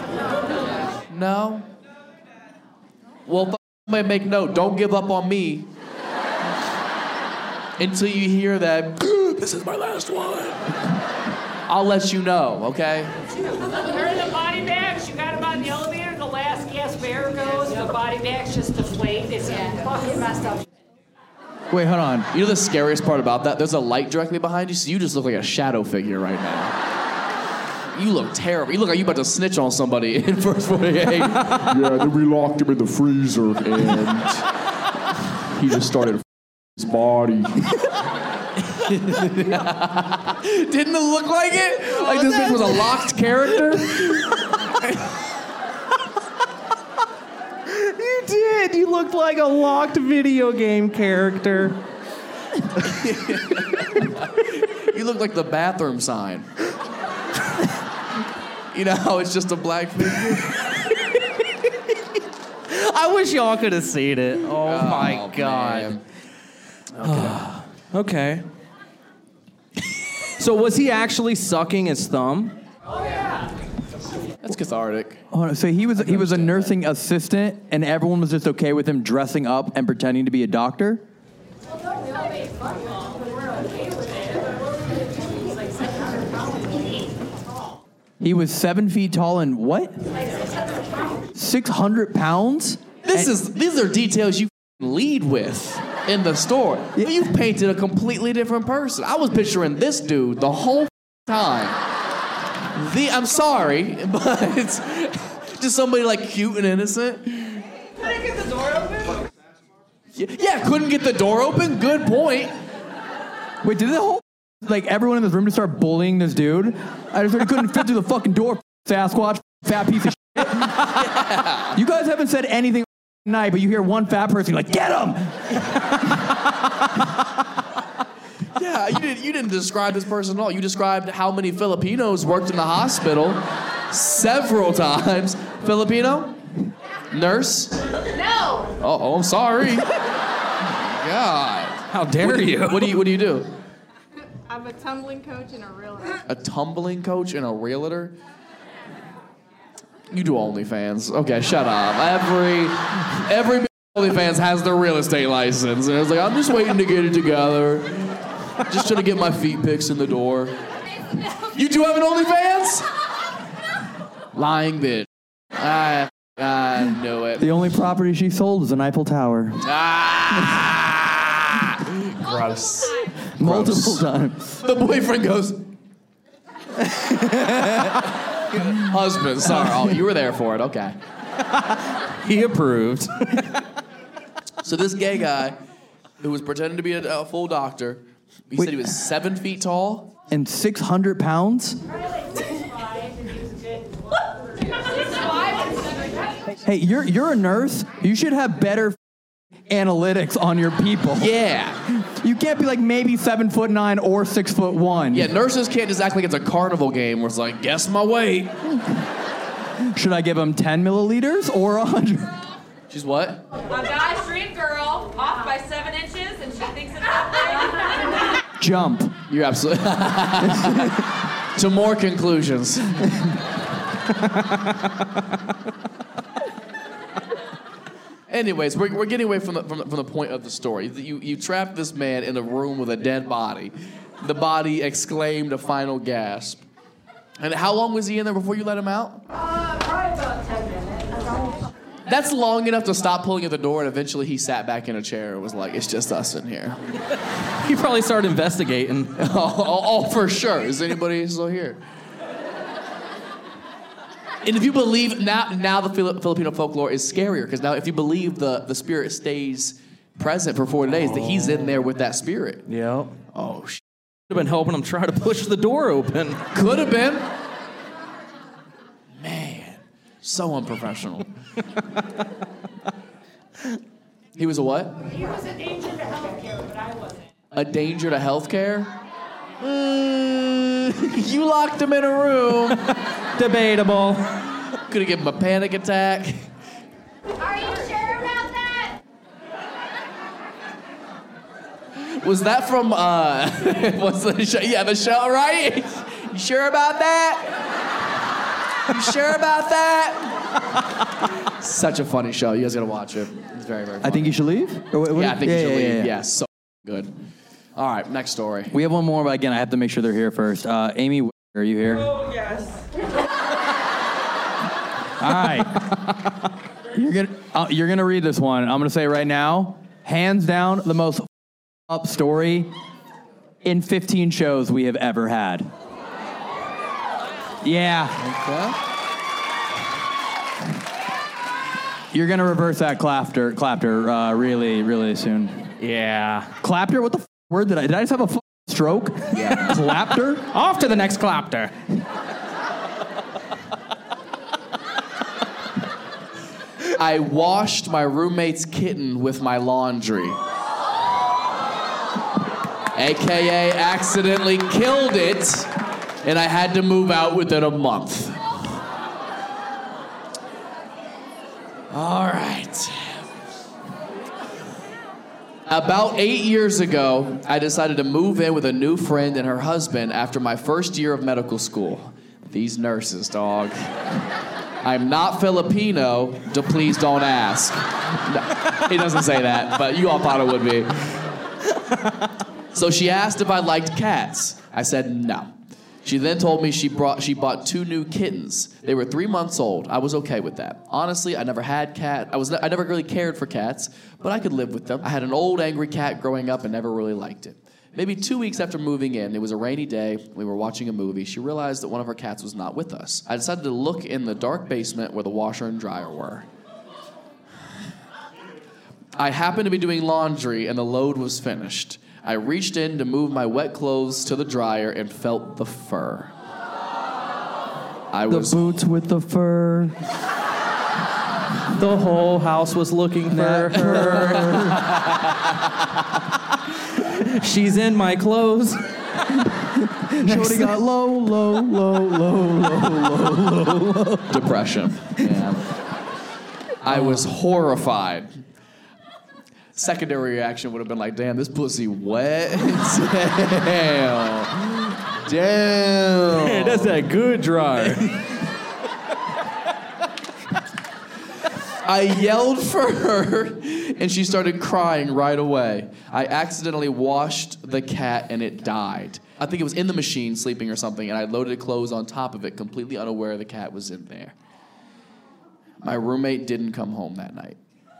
No? Well, make note. Don't give up on me until you hear that, this is my last one. I'll let you know, okay? Turn the body bags. You got them on the elevator. The last gasp of air goes. The body bags just deflate. It's fucking messed up. Wait, hold on. You know the scariest part about that? There's a light directly behind you, so you just look like a shadow figure right now. You look terrible. You look like you about to snitch on somebody in First 48. Yeah, then we locked him in the freezer, and he just started his body. Didn't it look like it? Like this bitch was a locked character? You did. You looked like a locked video game character. You look like the bathroom sign. You know how it's just a black figure? I wish y'all could have seen it. Oh my God. Okay. So was he actually sucking his thumb? Oh, yeah. That's cathartic. Oh, so he was a nursing assistant, and everyone was just okay with him dressing up and pretending to be a doctor? Well, no, we all made fun of him, but we're okay with it. He's like 700 pounds. He was 7 feet tall and what? 600 pounds? These are details you lead with in the story. You've painted a completely different person. I was picturing this dude the whole time. I'm sorry, but it's just somebody like cute and innocent. Couldn't get the door open? Yeah, couldn't get the door open? Good point. Wait, did the whole, everyone in this room just start bullying this dude? I just couldn't fit through the fucking door, Sasquatch, fat piece of shit. Yeah. You guys haven't said anything tonight, but you hear one fat person, you're like, get him! Yeah, you didn't describe this person at all. You described how many Filipinos worked in the hospital several times. Filipino? Nurse? No. Oh, I'm sorry. God. How dare you? What do you do? I'm a tumbling coach and a realtor. A tumbling coach and a realtor? You do OnlyFans. Okay, shut up. Every OnlyFans has their real estate license. And I was like, I'm just waiting to get it together. Just trying to get my feet pics in the door. You do have an OnlyFans? Lying bitch. I knew it. The only property she sold was an Eiffel Tower. Gross. Multiple times. The boyfriend goes, husband, sorry. Oh, you were there for it. Okay. He approved. So this gay guy who was pretending to be a full doctor, he said he was 7 feet tall. And 600 pounds? Hey, you're a nurse. You should have better analytics on your people. Yeah. You can't be like maybe 7'9" or 6'1". Yeah, nurses can't just act like it's a carnival game where it's like, guess my weight. Should I give him 10 milliliters or 100? She's what? A guy street girl off by 7 inches and she thinks it's okay. Jump. You're absolutely... To more conclusions. Anyways, we're getting away from the point of the story. You trapped this man in a room with a dead body. The body exclaimed a final gasp. And how long was he in there before you let him out? Probably about 10 minutes. That's long enough to stop pulling at the door, and eventually he sat back in a chair and was like, it's just us in here. He probably started investigating. Oh, for sure. Is anybody still here? And if you believe, now the Filipino folklore is scarier, because now if you believe the spirit stays present for 4 days, that he's in there with that spirit. Yep. Oh, shit. have been helping him try to push the door open. Could have been. Man, so unprofessional. He was a what? He was a danger to healthcare, but I wasn't. A danger to healthcare? You locked him in a room. Debatable. Could have given him a panic attack. Are you sure about that? Was that from, what's the show? Yeah, the show, right? You sure about that? You sure about that? Such a funny show. You guys gotta watch it. It's very, very funny. I think you should leave? Yeah, I think you should leave. Yeah, so good. All right, next story. We have one more, but again, I have to make sure they're here first. Amy, are you here? Oh, yes. All right. You're gonna read this one. I'm gonna say right now, hands down, the most up story in 15 shows we have ever had. Yeah. Okay. You're gonna reverse that clapter really, really soon. Yeah. Clapter? What the word did I just have a stroke? Yeah. Clapter? Off to the next clapter. I washed my roommate's kitten with my laundry. AKA accidentally killed it, and I had to move out within a month. All right. About 8 years ago, I decided to move in with a new friend and her husband after my first year of medical school. These nurses, dog. I'm not Filipino, please don't ask. No, he doesn't say that, but you all thought it would be. So she asked if I liked cats. I said no. She then told me she bought 2 new kittens. They were 3 months old. I was okay with that. Honestly, I never had cat. I never really cared for cats, but I could live with them. I had an old angry cat growing up and never really liked it. Maybe 2 weeks after moving in, it was a rainy day, we were watching a movie, she realized that one of her cats was not with us. I decided to look in the dark basement where the washer and dryer were. I happened to be doing laundry and the load was finished. I reached in to move my wet clothes to the dryer and felt the fur. The boots with the fur. The whole house was looking for her. She's in my clothes. Shorty got low. Depression. Yeah. I was horrified. Secondary reaction would have been like, damn, this pussy wet. Damn. That's that good dryer. I yelled for her, and she started crying right away. I accidentally washed the cat, and it died. I think it was in the machine sleeping or something, and I loaded clothes on top of it, completely unaware the cat was in there. My roommate didn't come home that night.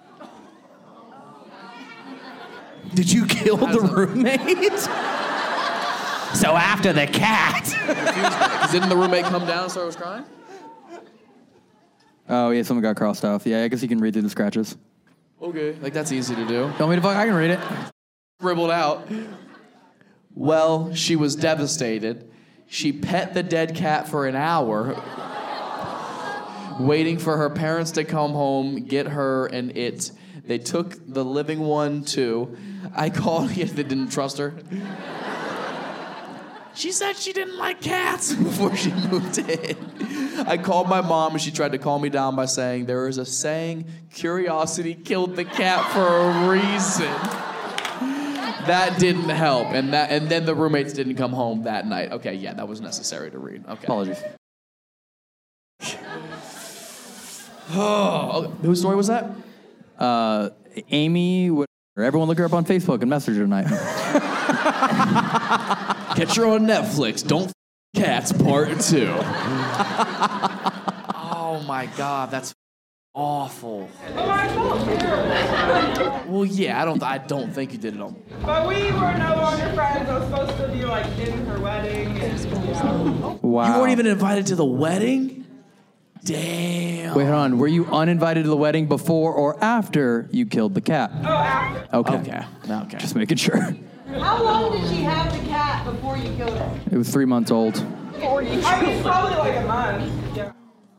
Did you kill the roommate? So after the cat. Because didn't the roommate come down and start crying? Oh, yeah, someone got crossed off. Yeah, I guess you can read through the scratches. Okay, like that's easy to do. Tell me to fuck, I can read it. Scribbled out. Well, she was devastated. She pet the dead cat for an hour, waiting for her parents to come home, get her and it. They took the living one too. I called it, they didn't trust her. She said she didn't like cats before she moved in. I called my mom and she tried to calm me down by saying, there is a saying, curiosity killed the cat for a reason. That didn't help. And then the roommates didn't come home that night. Okay, yeah, that was necessary to read. Okay. Apologies. Oh, whose story was that? Amy, everyone look her up on Facebook and message her tonight. Catch her on Netflix. Don't f Cats Part 2. Oh my God, that's awful. Well, yeah, I don't think you did it on. But we were no longer friends. I was supposed to be like in her wedding. And, Wow. You weren't even invited to the wedding? Damn. Wait, hold on. Were you uninvited to the wedding before or after you killed the cat? Oh, after. Okay. Okay. Just making sure. How long did she have the cat before you killed it? It was 3 months old. I mean, probably like a month. Yeah.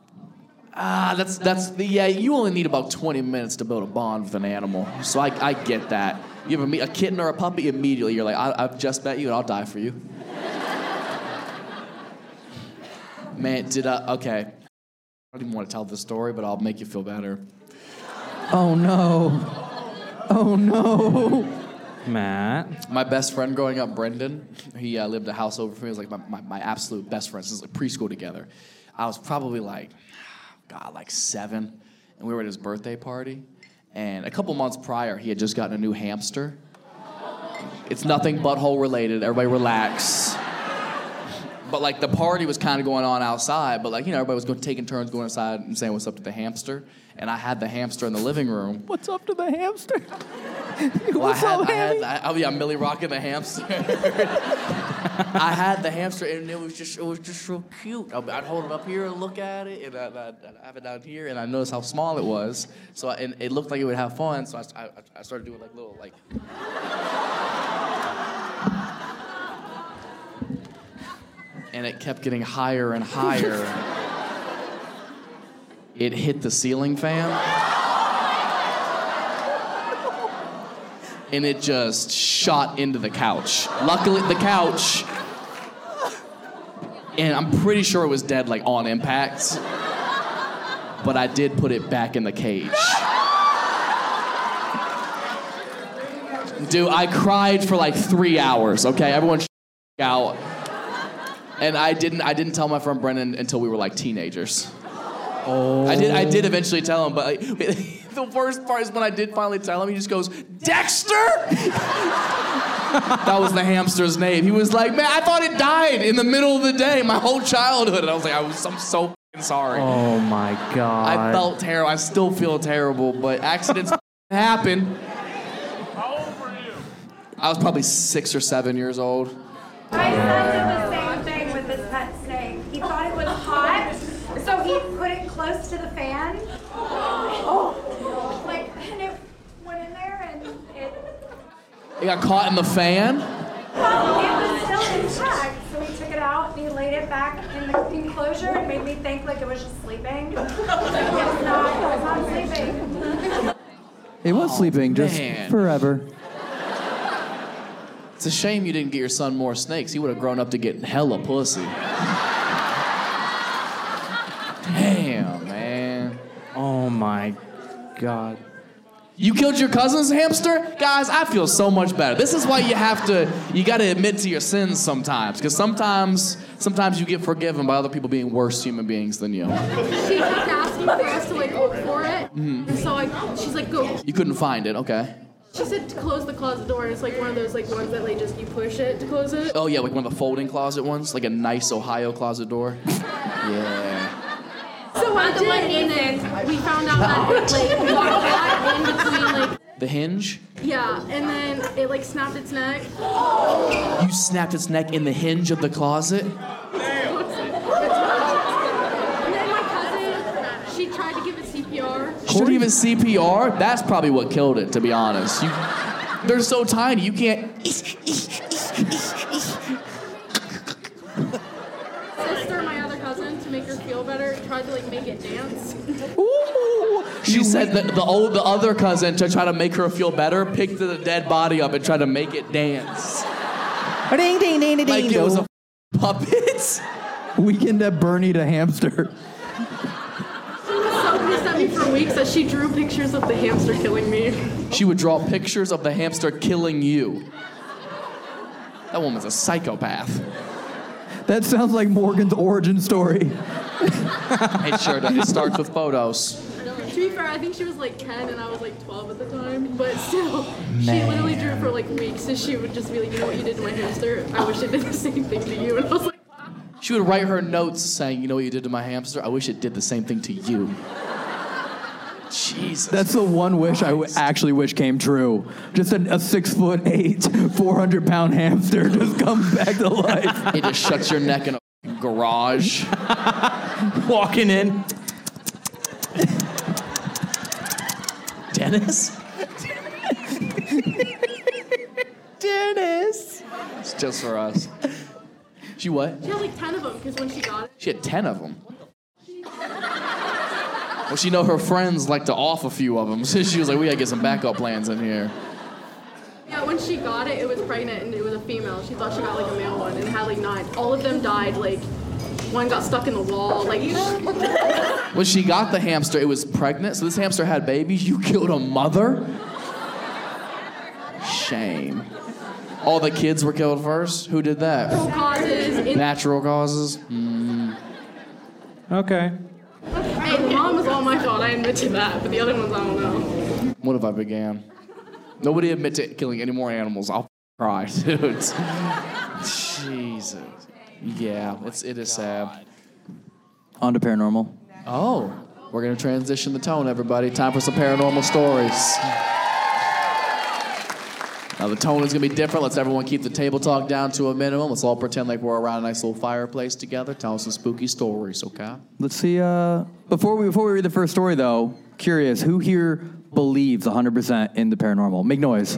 You only need about 20 minutes to build a bond with an animal. So I get that. You ever meet a kitten or a puppy, immediately you're like, I've just met you and I'll die for you. Man, okay. I don't even want to tell this story, but I'll make you feel better. Oh no. Oh no. Matt. My best friend growing up, Brendan, he lived a house over from me. He was like my absolute best friend since like preschool together. I was probably like 7, and we were at his birthday party. And a couple months prior, he had just gotten a new hamster. It's nothing butthole related. Everybody relax. But like the party was kind of going on outside, but like, you know, everybody was taking turns going inside and saying what's up to the hamster. And I had the hamster in the living room. What's up to the hamster? Millie rocking the hamster. I had the hamster, and it was just so cute. I'd hold it up here and look at it, and I'd have it down here, and I noticed how small it was. So and it looked like it would have fun. So I started doing like little like. And it kept getting higher and higher. It hit the ceiling fan. And it just shot into the couch. Luckily, the couch, and I'm pretty sure it was dead like on impact, but I did put it back in the cage. Dude, I cried for like 3 hours, okay? Everyone out. And I didn't tell my friend Brendan until we were like teenagers. Oh. I did eventually tell him, but like, the worst part is when I did finally tell him, he just goes, Dexter? That was the hamster's name. He was like, man, I thought it died in the middle of the day, my whole childhood. And I was like, I'm so f***ing sorry. Oh my God. I felt terrible. I still feel terrible, but accidents happen. How old were you? I was probably 6 or 7 years old. My son did the same thing with his pet snake. He thought it was hot, so he put it close to the fan. And it went in there and it... It got caught in the fan? Well, it was still intact, so he took it out and he laid it back in the enclosure and made me think like it was just sleeping. It was not sleeping. It was sleeping just man. forever. It's a shame you didn't get your son more snakes. He would have grown up to get hella pussy. Damn, man. Oh my God. You killed your cousin's hamster? Guys, I feel so much better. This is why you gotta admit to your sins sometimes. Because sometimes you get forgiven by other people being worse human beings than you. She kept asking for us to like look for it. Mm-hmm. And so she's like, go. You couldn't find it, okay. She said to close the closet door, and it's like one of those like ones that like just you push it to close it. Oh yeah, like one of the folding closet ones? Like a nice Ohio closet door? Yeah. So I did, and then we found out that it like got in between like. The hinge? Yeah, and then it like snapped its neck. You snapped its neck in the hinge of the closet? And then my cousin, she tried to give it CPR. Should give it CPR? That's probably what killed it, to be honest. They're so tiny, you can't. Sister, my other cousin, to make her feel better, tried to like make it dance. Ooh. She said that the other cousin, to try to make her feel better, picked the dead body up and tried to make it dance. Ding, ding, ding, ding, like ding, it was dong. a puppet. Weekend at Bernie to hamster. She was so pissed at me for weeks that she drew pictures of the hamster killing me. She would draw pictures of the hamster killing you. That woman's a psychopath. That sounds like Morgan's origin story. It sure does. It starts with photos. To be fair, I think she was like 10 and I was like 12 at the time, but still, she literally drew for like weeks, and she would just be like, you know what you did to my hamster? I wish it did the same thing to you. And I was like, She would write her notes saying, you know what you did to my hamster? I wish it did the same thing to you. Jesus. That's the one wish I actually wish came true. Just a 6'8", 400-pound hamster just comes back to life. It just shuts your neck in a garage. Walking in. Dennis? Dennis. It's just for us. She what? She had like 10 of them because when she got it. She had 10 of them. Well, she know her friends like to off a few of them, so she was like, we gotta get some backup plans in here. Yeah, when she got it, it was pregnant and it was a female. She thought she got like a male one and it had like 9. All of them died. Like one got stuck in the wall. Like When she got the hamster, it was pregnant, so this hamster had babies. You killed a mother? Shame. All the kids were killed first? Who did that? causes. Natural causes? Okay. Hey, the mom was all my fault. I admit to that, but the other ones I don't know. What if I began? Nobody admit to killing any more animals. I'll cry, dude. Jesus. Yeah, it is sad. On to paranormal. Oh, we're going to transition the tone, everybody. Time for some paranormal stories. Now, the tone is going to be different. Let's everyone keep the table talk down to a minimum. Let's all pretend like we're around a nice little fireplace together. Tell us some spooky stories, okay? Let's see. Before we read the first story, though, curious, who here believes 100% in the paranormal? Make noise.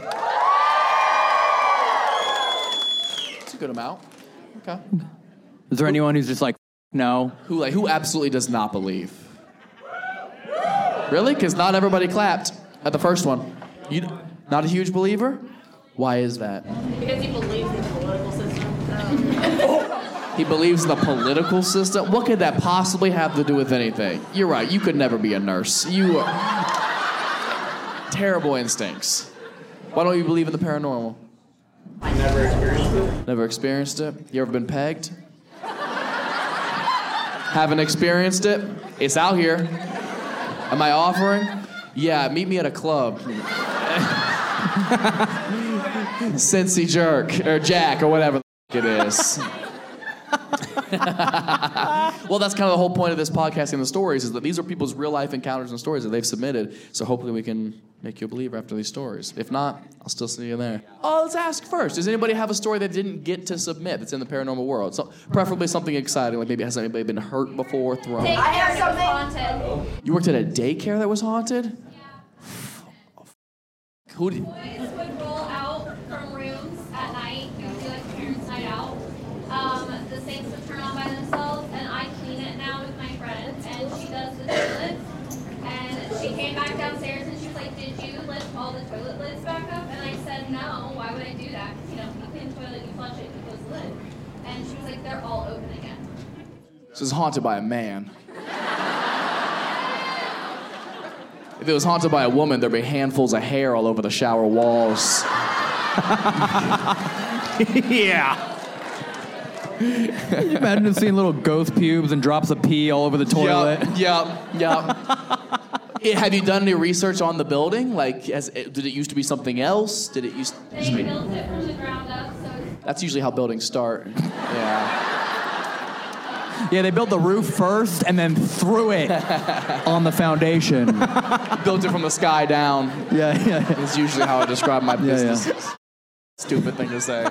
It's a good amount. Okay. Is there anyone who's just like, no? Who absolutely does not believe? Really? Because not everybody clapped at the first one. You not a huge believer? Why is that? Because he believes in the political system. He believes in the political system? What could that possibly have to do with anything? You're right. You could never be a nurse. You terrible instincts. Why don't you believe in the paranormal? I never experienced it. Never experienced it? You ever been pegged? Haven't experienced it? It's out here. Am I offering? Yeah, meet me at a club. Cincy Jerk, or Jack, or whatever the it is. Well, that's kind of the whole point of this podcast and the stories, is that these are people's real-life encounters and stories that they've submitted, so hopefully we can make you a believer after these stories. If not, I'll still see you there. Oh, let's ask first. Does anybody have a story that didn't get to submit that's in the paranormal world? So, preferably something exciting, like maybe has anybody been hurt before, thrown? I have something haunted. You worked at a daycare that was haunted? Who did... Boys would roll out from rooms at night. It would be like parents' night out. The sinks would turn on by themselves, and I clean it now with my friend, and she does the toilets. And she came back downstairs, and she was like, "Did you lift all the toilet lids back up?" And I said, "No. Why would I do that? You know, you clean the toilet, you flush it, you close the lid." And she was like, "They're all open again." This is haunted by a man. If it was haunted by a woman, there'd be handfuls of hair all over the shower walls. Yeah. Can you imagine just seeing little ghost pubes and drops of pee all over the toilet? Yep. Have you done any research on the building? Like, did it used to be something else? Did it used? They built it from the ground up, so That's usually how buildings start. Yeah. Yeah, they built the roof first and then threw it on the foundation. Built it from the sky down. Yeah. That's usually how I describe my business. Yeah. Stupid thing to say.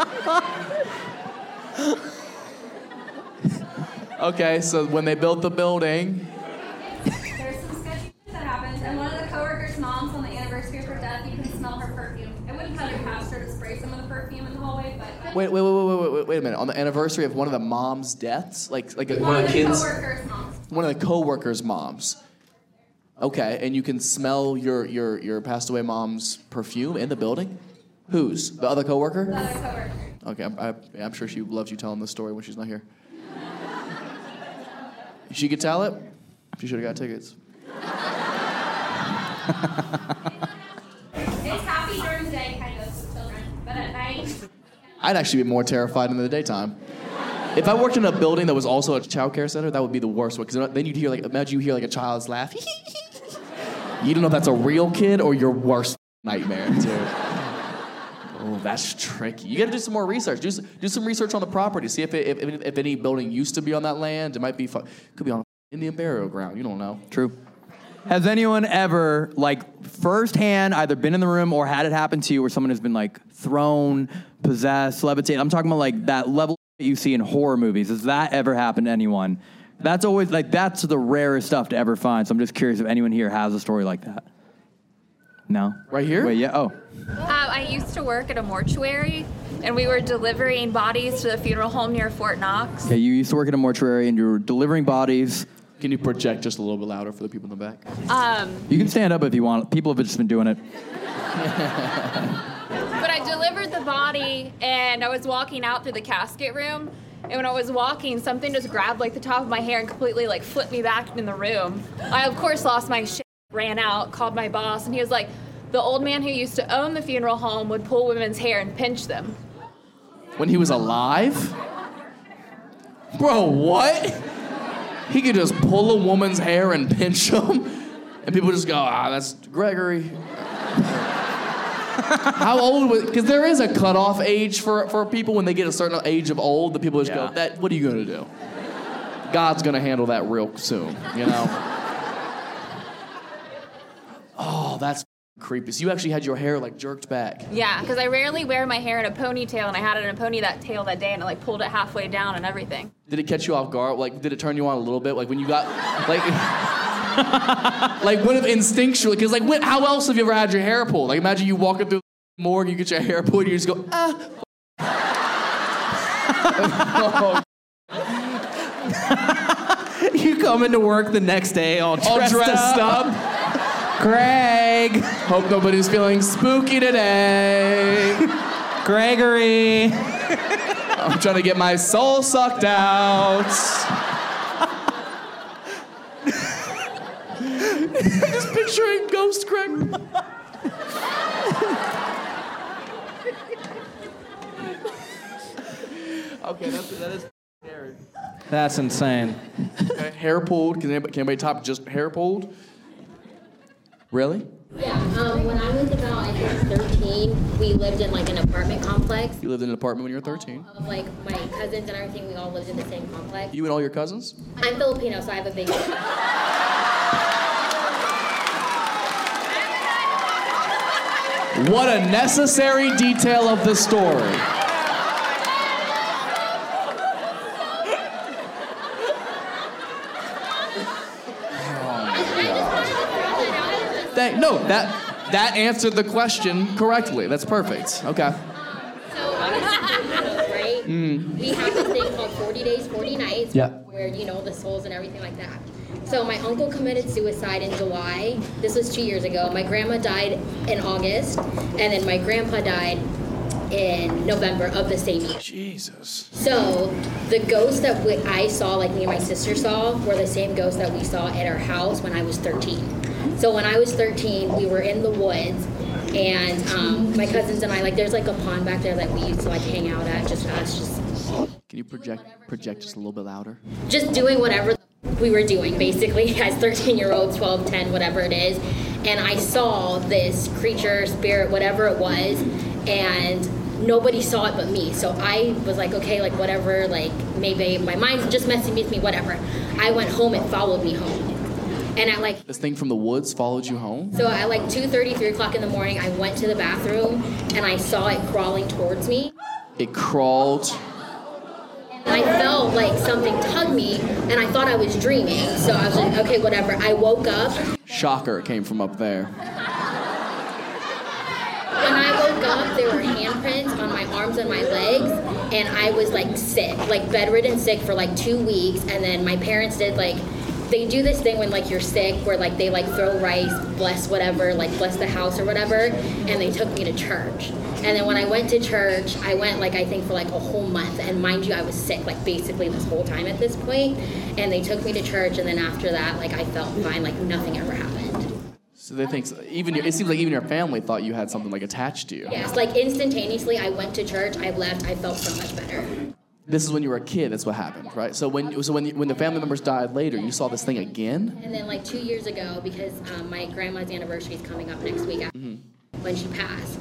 Okay, so when they built the building... there's some sketchy shit that happens, and one of the coworkers' moms on the anniversary of her death, you can smell her perfume. I wouldn't tell your pastor to spray some of the perfume in the hallway, but... Wait a minute. On the anniversary of one of the mom's deaths? Like one of the kids? Coworkers' moms. One of the co-workers' moms. Okay, and you can smell your passed away mom's perfume in the building? Whose? The other coworker? The other coworker. Okay, I'm sure she loves you telling this story when she's not here. She could tell it? She should have got tickets. It's happy during the day, kind of, with children, but at night... I'd actually be more terrified in the daytime. If I worked in a building that was also a child care center, that would be the worst one. Because then you'd hear, imagine you hear a child's laugh. You don't know if that's a real kid or your worst nightmare, dude. Oh, that's tricky. You gotta do some more research. Do some research on the property. See if any building used to be on that land. It might be, could be on Indian burial ground. You don't know. True. Has anyone ever, firsthand, either been in the room or had it happen to you where someone has been, thrown, possessed, levitated? I'm talking about, that level that you see in horror movies. Has that ever happened to anyone? That's always, that's the rarest stuff to ever find. So I'm just curious if anyone here has a story like that. No. Right here? Wait, yeah. Oh. I used to work at a mortuary, and we were delivering bodies to the funeral home near Fort Knox. Okay, you used to work at a mortuary and you were delivering bodies. Can you project just a little bit louder for the people in the back? You can stand up if you want. People have just been doing it. But I delivered the body, and I was walking out through the casket room, and when I was walking, something just grabbed like the top of my hair and completely like flipped me back in the room. I of course lost my shit, ran out, called my boss, and he was like, the old man who used to own the funeral home would pull women's hair and pinch them. When he was alive? Bro, what? He could just pull a woman's hair and pinch them? And people just go, that's Gregory. How old was, because there is a cutoff age for people when they get a certain age of old, the people just go, what are you gonna do? God's gonna handle that real soon, you know? Oh, that's creepy. So you actually had your hair like jerked back. Yeah, because I rarely wear my hair in a ponytail, and I had it in a ponytail that day, and I like pulled it halfway down and everything. Did it catch you off guard? Like, did it turn you on a little bit? Like when you got, like, like what if instinctually? Because like, how else have you ever had your hair pulled? Like, imagine you walking through the morgue, you get your hair pulled, and you just go, You come into work the next day all dressed up. Greg. Hope nobody's feeling spooky today. Gregory. I'm trying to get my soul sucked out. Just picturing Ghost Greg. Okay, that is scary. That's insane. Okay, hair pulled. Can anybody top just hair pulled? Really? Yeah, when I was about, I think, 13, we lived in like an apartment complex. You lived in an apartment when you were 13? Of like my cousins and everything, we all lived in the same complex. You and all your cousins? I'm Filipino, so I have a big What a necessary detail of the story. No, that answered the question correctly. That's perfect. Okay. So right? We have this thing called 40 Days, 40 Nights, where, you know, the souls and everything like that. So my uncle committed suicide in July. This was 2 years ago. My grandma died in August, and then my grandpa died in November of the same year. Jesus. So the ghosts that I saw, like me and my sister saw, were the same ghosts that we saw at our house when I was 13. So when I was 13, we were in the woods, and my cousins and I, like, there's like a pond back there that we used to like hang out at, just us, Can you project just a little bit louder? just doing whatever we were doing, basically, as 13-year-olds, 12, 10, whatever it is. And I saw this creature, spirit, whatever it was, and nobody saw it but me. So I was like, okay, like whatever, like maybe my mind's just messing with me, whatever. I went home, it followed me home. And at like, This thing from the woods followed you home? so at like 2:30, 3 o'clock in the morning, I went to the bathroom and I saw it crawling towards me. It crawled. And I felt like something tugged me, and I thought I was dreaming. So I was like, okay, whatever. I woke up. Shocker, it came from up there. When I woke up, there were handprints on my arms and my legs, and I was like sick, like bedridden sick for like 2 weeks. And then my parents did like, they do this thing when like you're sick where like they like throw rice, bless whatever, like bless the house or whatever, and they took me to church. And then when I went to church, I went like I think for like a whole month, and mind you, I was sick like basically this whole time at this point. And they took me to church, and then after that, like I felt fine, like nothing ever happened. So they think, it seems like even your family thought you had something like attached to you. Yes, like instantaneously, I went to church, I left, I felt so much better. This is when you were a kid, that's what happened, right? So when the family members died later, you saw this thing again? And then like 2 years ago, because my grandma's anniversary is coming up next week when she passed.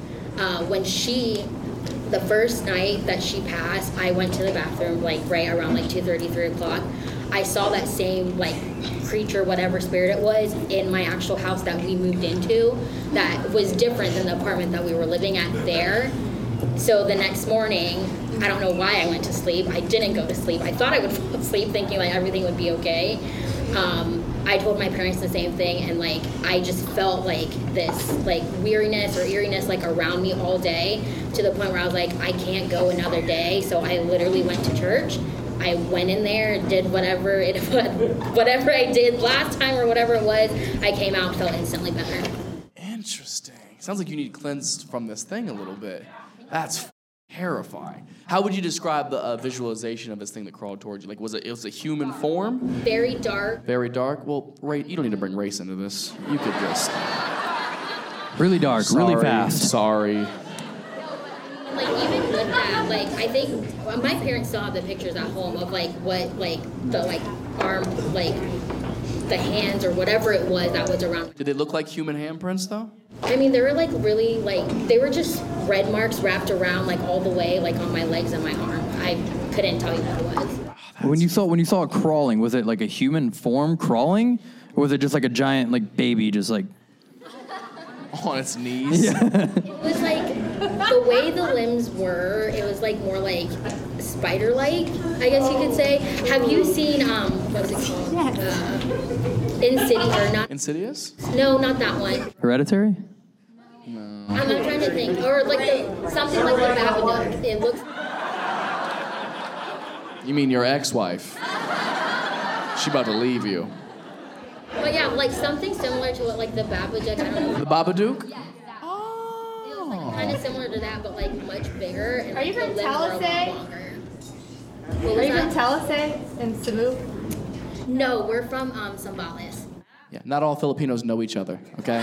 The first night that she passed, I went to the bathroom like right around like 2:30, 3 o'clock. I saw that same like creature, whatever spirit it was, in my actual house that we moved into that was different than the apartment that we were living at there. So the next morning, I don't know why I went to sleep. I didn't go to sleep. I thought I would fall asleep thinking like everything would be okay. I told my parents the same thing, and like I just felt like this like weariness or eeriness like around me all day, to the point where I was like, I can't go another day. So I literally went to church. I went in there, did whatever I did last time or whatever it was. I came out, felt instantly better. Interesting. Sounds like you need cleansed from this thing a little bit. That's terrifying. How would you describe the visualization of this thing that crawled towards you? Like, was it a human form? Very dark. Very dark? Well, you don't need to bring race into this. You could just... Really dark, really fast. Sorry. Like, even with that, like, I think my parents still have the pictures at home of, like, what, like, the, like, arm, like, the hands or whatever it was that was around. Did they look like human handprints, though? I mean, they were, like, really, like, they were just red marks wrapped around, like, all the way, like, on my legs and my arm. I couldn't tell you what it was. When you saw it crawling, was it like a human form crawling? Or was it just like a giant, like, baby just, like... on its knees? Yeah. It was, like, the way the limbs were, it was, like, more, like, spider-like, I guess you could say. Have you seen, what was it called? Insidious, or not? Insidious? No, not that one. Hereditary? I'm not trying to think. Or, like, something like the Babadook. It looks... You mean your ex-wife? She about to leave you. But yeah, like, something similar to what, like, the Babadook, I don't know. The Babadook? Yes. Oh. It was, like, kind of similar to that, but, like, much bigger. And, Are you like, from the limbs were a lot Talisay? longer. Are you from Talisay in Cebu? No, we're from Zambales. Yeah, not all Filipinos know each other, okay?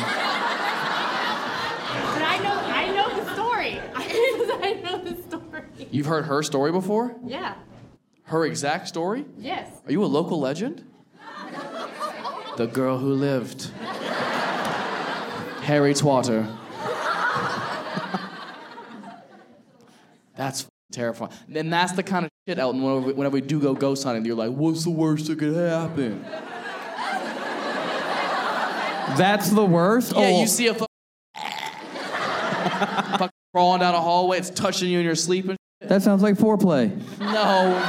But I know the story. I know the story. You've heard her story before? Yeah. Her exact story? Yes. Are you a local legend? The girl who lived. Harry Twatter. That's terrifying. And that's the kind of shit, Elton, whenever we do go ghost hunting, you're like, what's the worst that could happen? That's the worst? Yeah, you see a fucking crawling down a hallway, it's touching you and you're sleeping. That sounds like foreplay. No.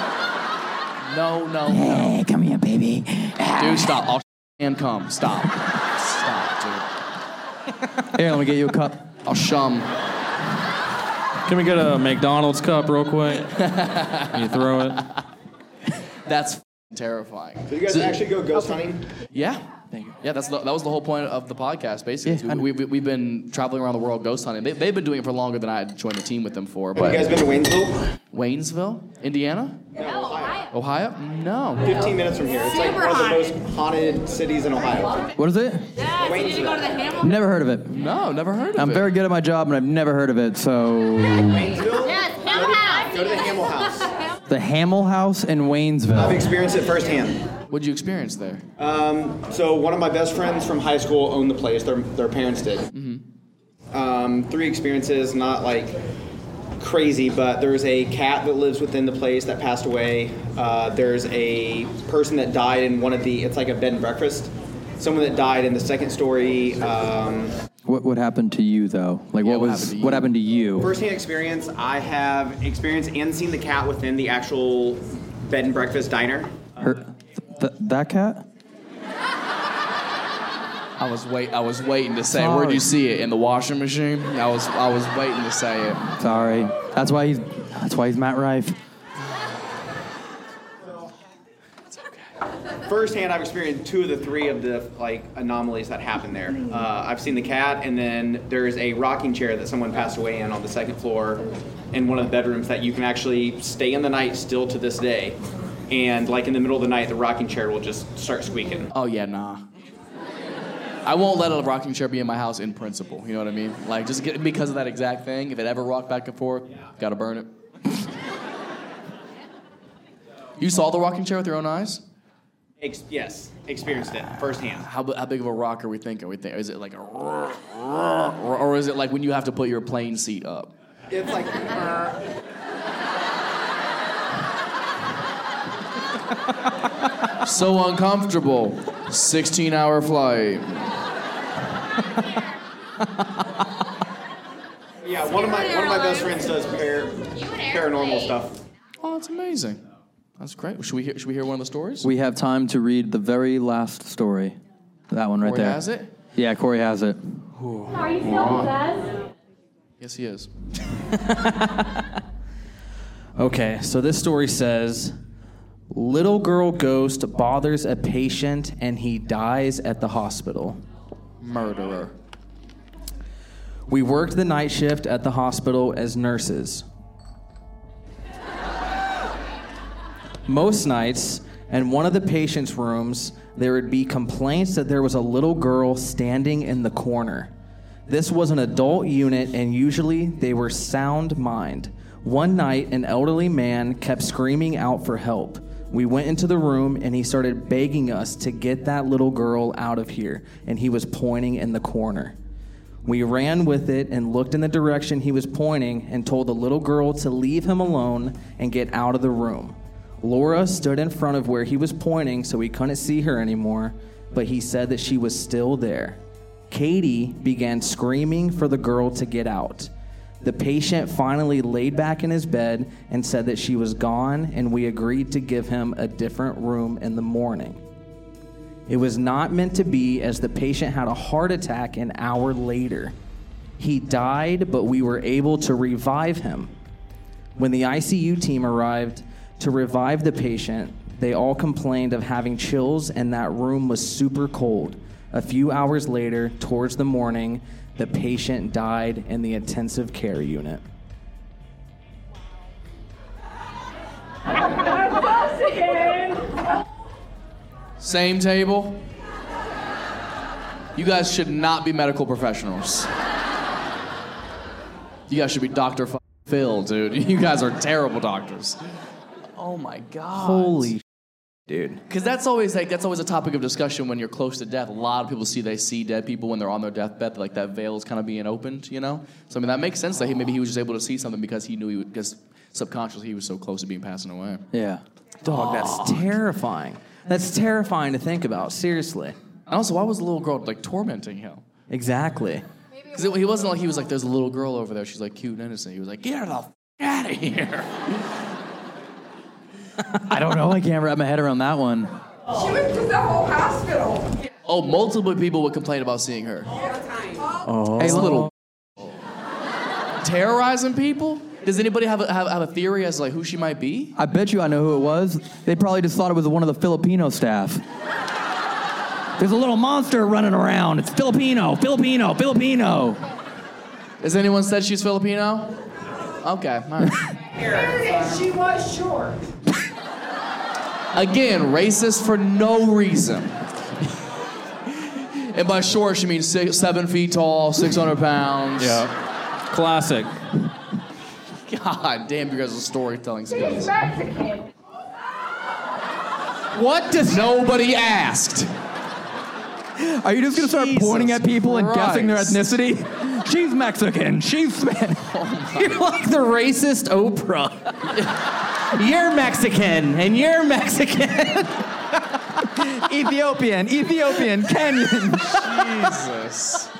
Hey, come here, baby. Dude, stop. I'll and come. Stop, dude. Here, let me get you a cup. I'll shum. Can we get a McDonald's cup real quick? You throw it. That's terrifying. So you guys actually go ghost hunting? Yeah. Thank you. Yeah, that was the whole point of the podcast, basically. Yeah, we've been traveling around the world ghost hunting. They've been doing it for longer than I had joined the team with them for. Have you guys been to Waynesville? Waynesville? Indiana? No, Ohio? No. 15 minutes from here. It's like one of the most haunted cities in Ohio. What is it? Yeah, did you go to the Hamilton? Never heard of it. No, never heard of it. I'm very good at my job, and I've never heard of it, so... Waynesville? Yes, Hamel House. Go to the Hamel House. The Hamel House in Waynesville. I've experienced it firsthand. What'd you experience there? So one of my best friends from high school owned the place. Their parents did. Mm-hmm. 3 experiences, not like crazy, but there's a cat that lives within the place that passed away. There's a person that died in it's like a bed and breakfast. Someone that died in the second story. What happened to you, though? Like, what happened to you? First-hand experience, I have experienced and seen the cat within the actual bed and breakfast diner. That cat? I was waiting to say. Sorry. Where'd you see it? In the washing machine? I was waiting to say it. Sorry. That's why he's Matt Rife. Firsthand, I've experienced 2 of the 3 of the anomalies that happened there. I've seen the cat, and then there's a rocking chair that someone passed away in on the 2nd floor in one of the bedrooms that you can actually stay in the night still to this day. And in the middle of the night, the rocking chair will just start squeaking. Oh yeah, nah. I won't let a rocking chair be in my house in principle. You know what I mean? Just because of that exact thing. If it ever rocked back and forth, gotta burn it. You saw the rocking chair with your own eyes? Yes, experienced it firsthand. How big of a rock are we thinking? Is it like a or is it like when you have to put your plane seat up? It's like so uncomfortable. 16-hour flight. Yeah, one of my best friends does paranormal stuff. Oh, that's amazing. That's great. Should we hear one of the stories? We have time to read the very last story. That one right Corey there. has it? Yeah, Corey has it. Are you still possessed? Yes, he is. Okay, so this story says, little girl ghost bothers a patient and he dies at the hospital. Murderer. We worked the night shift at the hospital as nurses. Most nights, in one of the patients' rooms, there would be complaints that there was a little girl standing in the corner. This was an adult unit, and usually they were sound mind. One night, an elderly man kept screaming out for help. We went into the room, and he started begging us to get that little girl out of here, and he was pointing in the corner. We ran with it and looked in the direction he was pointing and told the little girl to leave him alone and get out of the room. Laura stood in front of where he was pointing so we couldn't see her anymore, but he said that she was still there. Katie began screaming for the girl to get out. The patient finally laid back in his bed and said that she was gone, and we agreed to give him a different room in the morning. It was not meant to be, as the patient had a heart attack an hour later. He died, but we were able to revive him. When the ICU team arrived to revive the patient, they all complained of having chills, and that room was super cold. A few hours later, towards the morning, the patient died in the intensive care unit. Same table. You guys should not be medical professionals. You guys should be Dr. Phil, dude. You guys are terrible doctors. Oh my God. Holy dude. Because that's always a topic of discussion when you're close to death. A lot of people they see dead people when they're on their deathbed, like that veil is kind of being opened, you know? So I mean that makes sense that maybe he was just able to see something because he knew because subconsciously he was so close to being passing away. Yeah. Dog, that's terrifying. That's terrifying to think about, seriously. And also, why was the little girl like tormenting him? Exactly. Because he wasn't like, he was like, there's a little girl over there, she's like cute and innocent. He was like, get her the f*** out of here. I don't know. I can't wrap my head around that one. She went through the whole hospital. Oh, multiple people would complain about seeing her. Oh. Hey, little terrorizing people? Does anybody have a theory as to like who she might be? I bet you I know who it was. They probably just thought it was one of the Filipino staff. There's a little monster running around. It's Filipino. Has anyone said she's Filipino? Okay, all right. She was short. Again, racist for no reason. And by short, she means 7 feet tall, 600 pounds. Yeah. Classic. God damn, you guys are storytelling skills. She's Mexican. What does nobody asked? Are you just going to start pointing at people and guessing their ethnicity? She's Mexican. She's Spanish. You're like the racist Oprah. You're Mexican, and you're Mexican. Ethiopian, Kenyan. Jesus.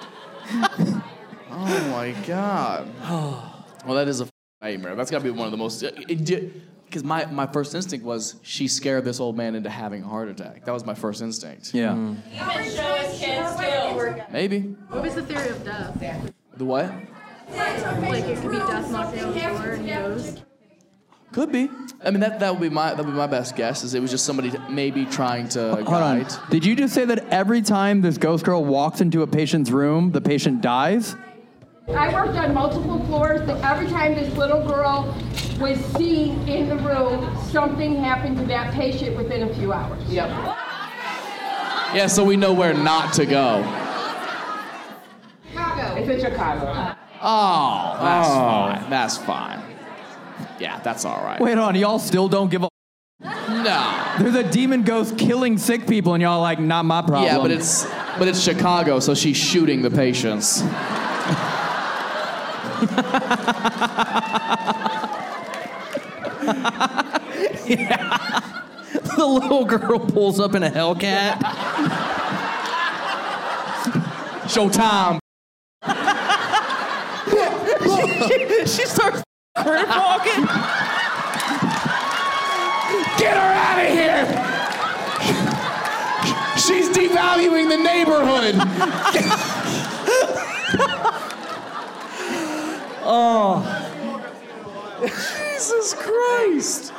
Oh my God. Well, that is a nightmare. That's got to be one of the most... Because my first instinct was she scared this old man into having a heart attack. That was my first instinct. Yeah. Demons show us kids too. Maybe. What was the theory of death? The what? Like it could be death knocking on the door and ghost. Could be. I mean, that would be my best guess. Is it was just somebody maybe trying to Hold guide. on. Did you just say that every time this ghost girl walks into a patient's room, the patient dies? I worked on multiple floors, but every time this little girl was seen in the room, something happened to that patient within a few hours. Yep. Yeah, so we know where not to go. Chicago. It's in Chicago. Oh, that's fine. That's fine. Yeah, that's all right. Wait on, y'all still don't give a... No. There's a demon ghost killing sick people, and y'all like, not my problem. Yeah, but it's Chicago, so she's shooting the patients. Yeah. The little girl pulls up in a Hellcat. Showtime. She starts crip walking. Get her out of here! She's devaluing the neighborhood. Oh. Jesus Christ.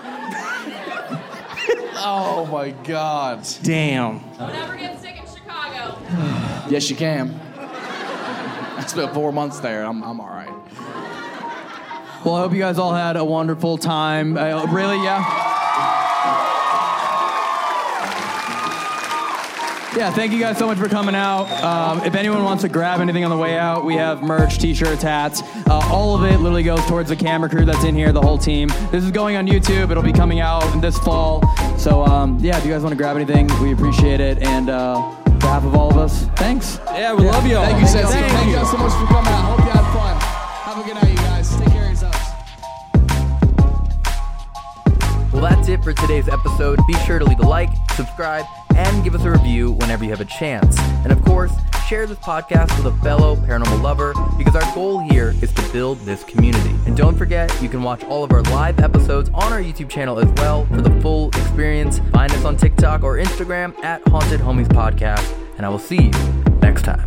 Oh my God. Damn. Don't ever get sick in Chicago. Yes, you can. I spent 4 months there. I'm all right. Well, I hope you guys all had a wonderful time. Really, yeah. Yeah, thank you guys so much for coming out. If anyone wants to grab anything on the way out, we have merch, t-shirts, hats. All of it literally goes towards the camera crew that's in here, the whole team. This is going on YouTube. It'll be coming out this fall. So, yeah, if you guys want to grab anything, we appreciate it. And on behalf of all of us, thanks. Yeah, we love you all. Thank you, Sensei. Thank you guys so much for coming out. Hope you had fun. Have a good night, you guys. Take care of yourselves. Well, that's it for today's episode. Be sure to leave a like, subscribe, and give us a review whenever you have a chance. And of course, share this podcast with a fellow paranormal lover, because our goal here is to build this community. And don't forget, you can watch all of our live episodes on our YouTube channel as well for the full experience. Find us on TikTok or Instagram at Haunted Homies Podcast, and I will see you next time.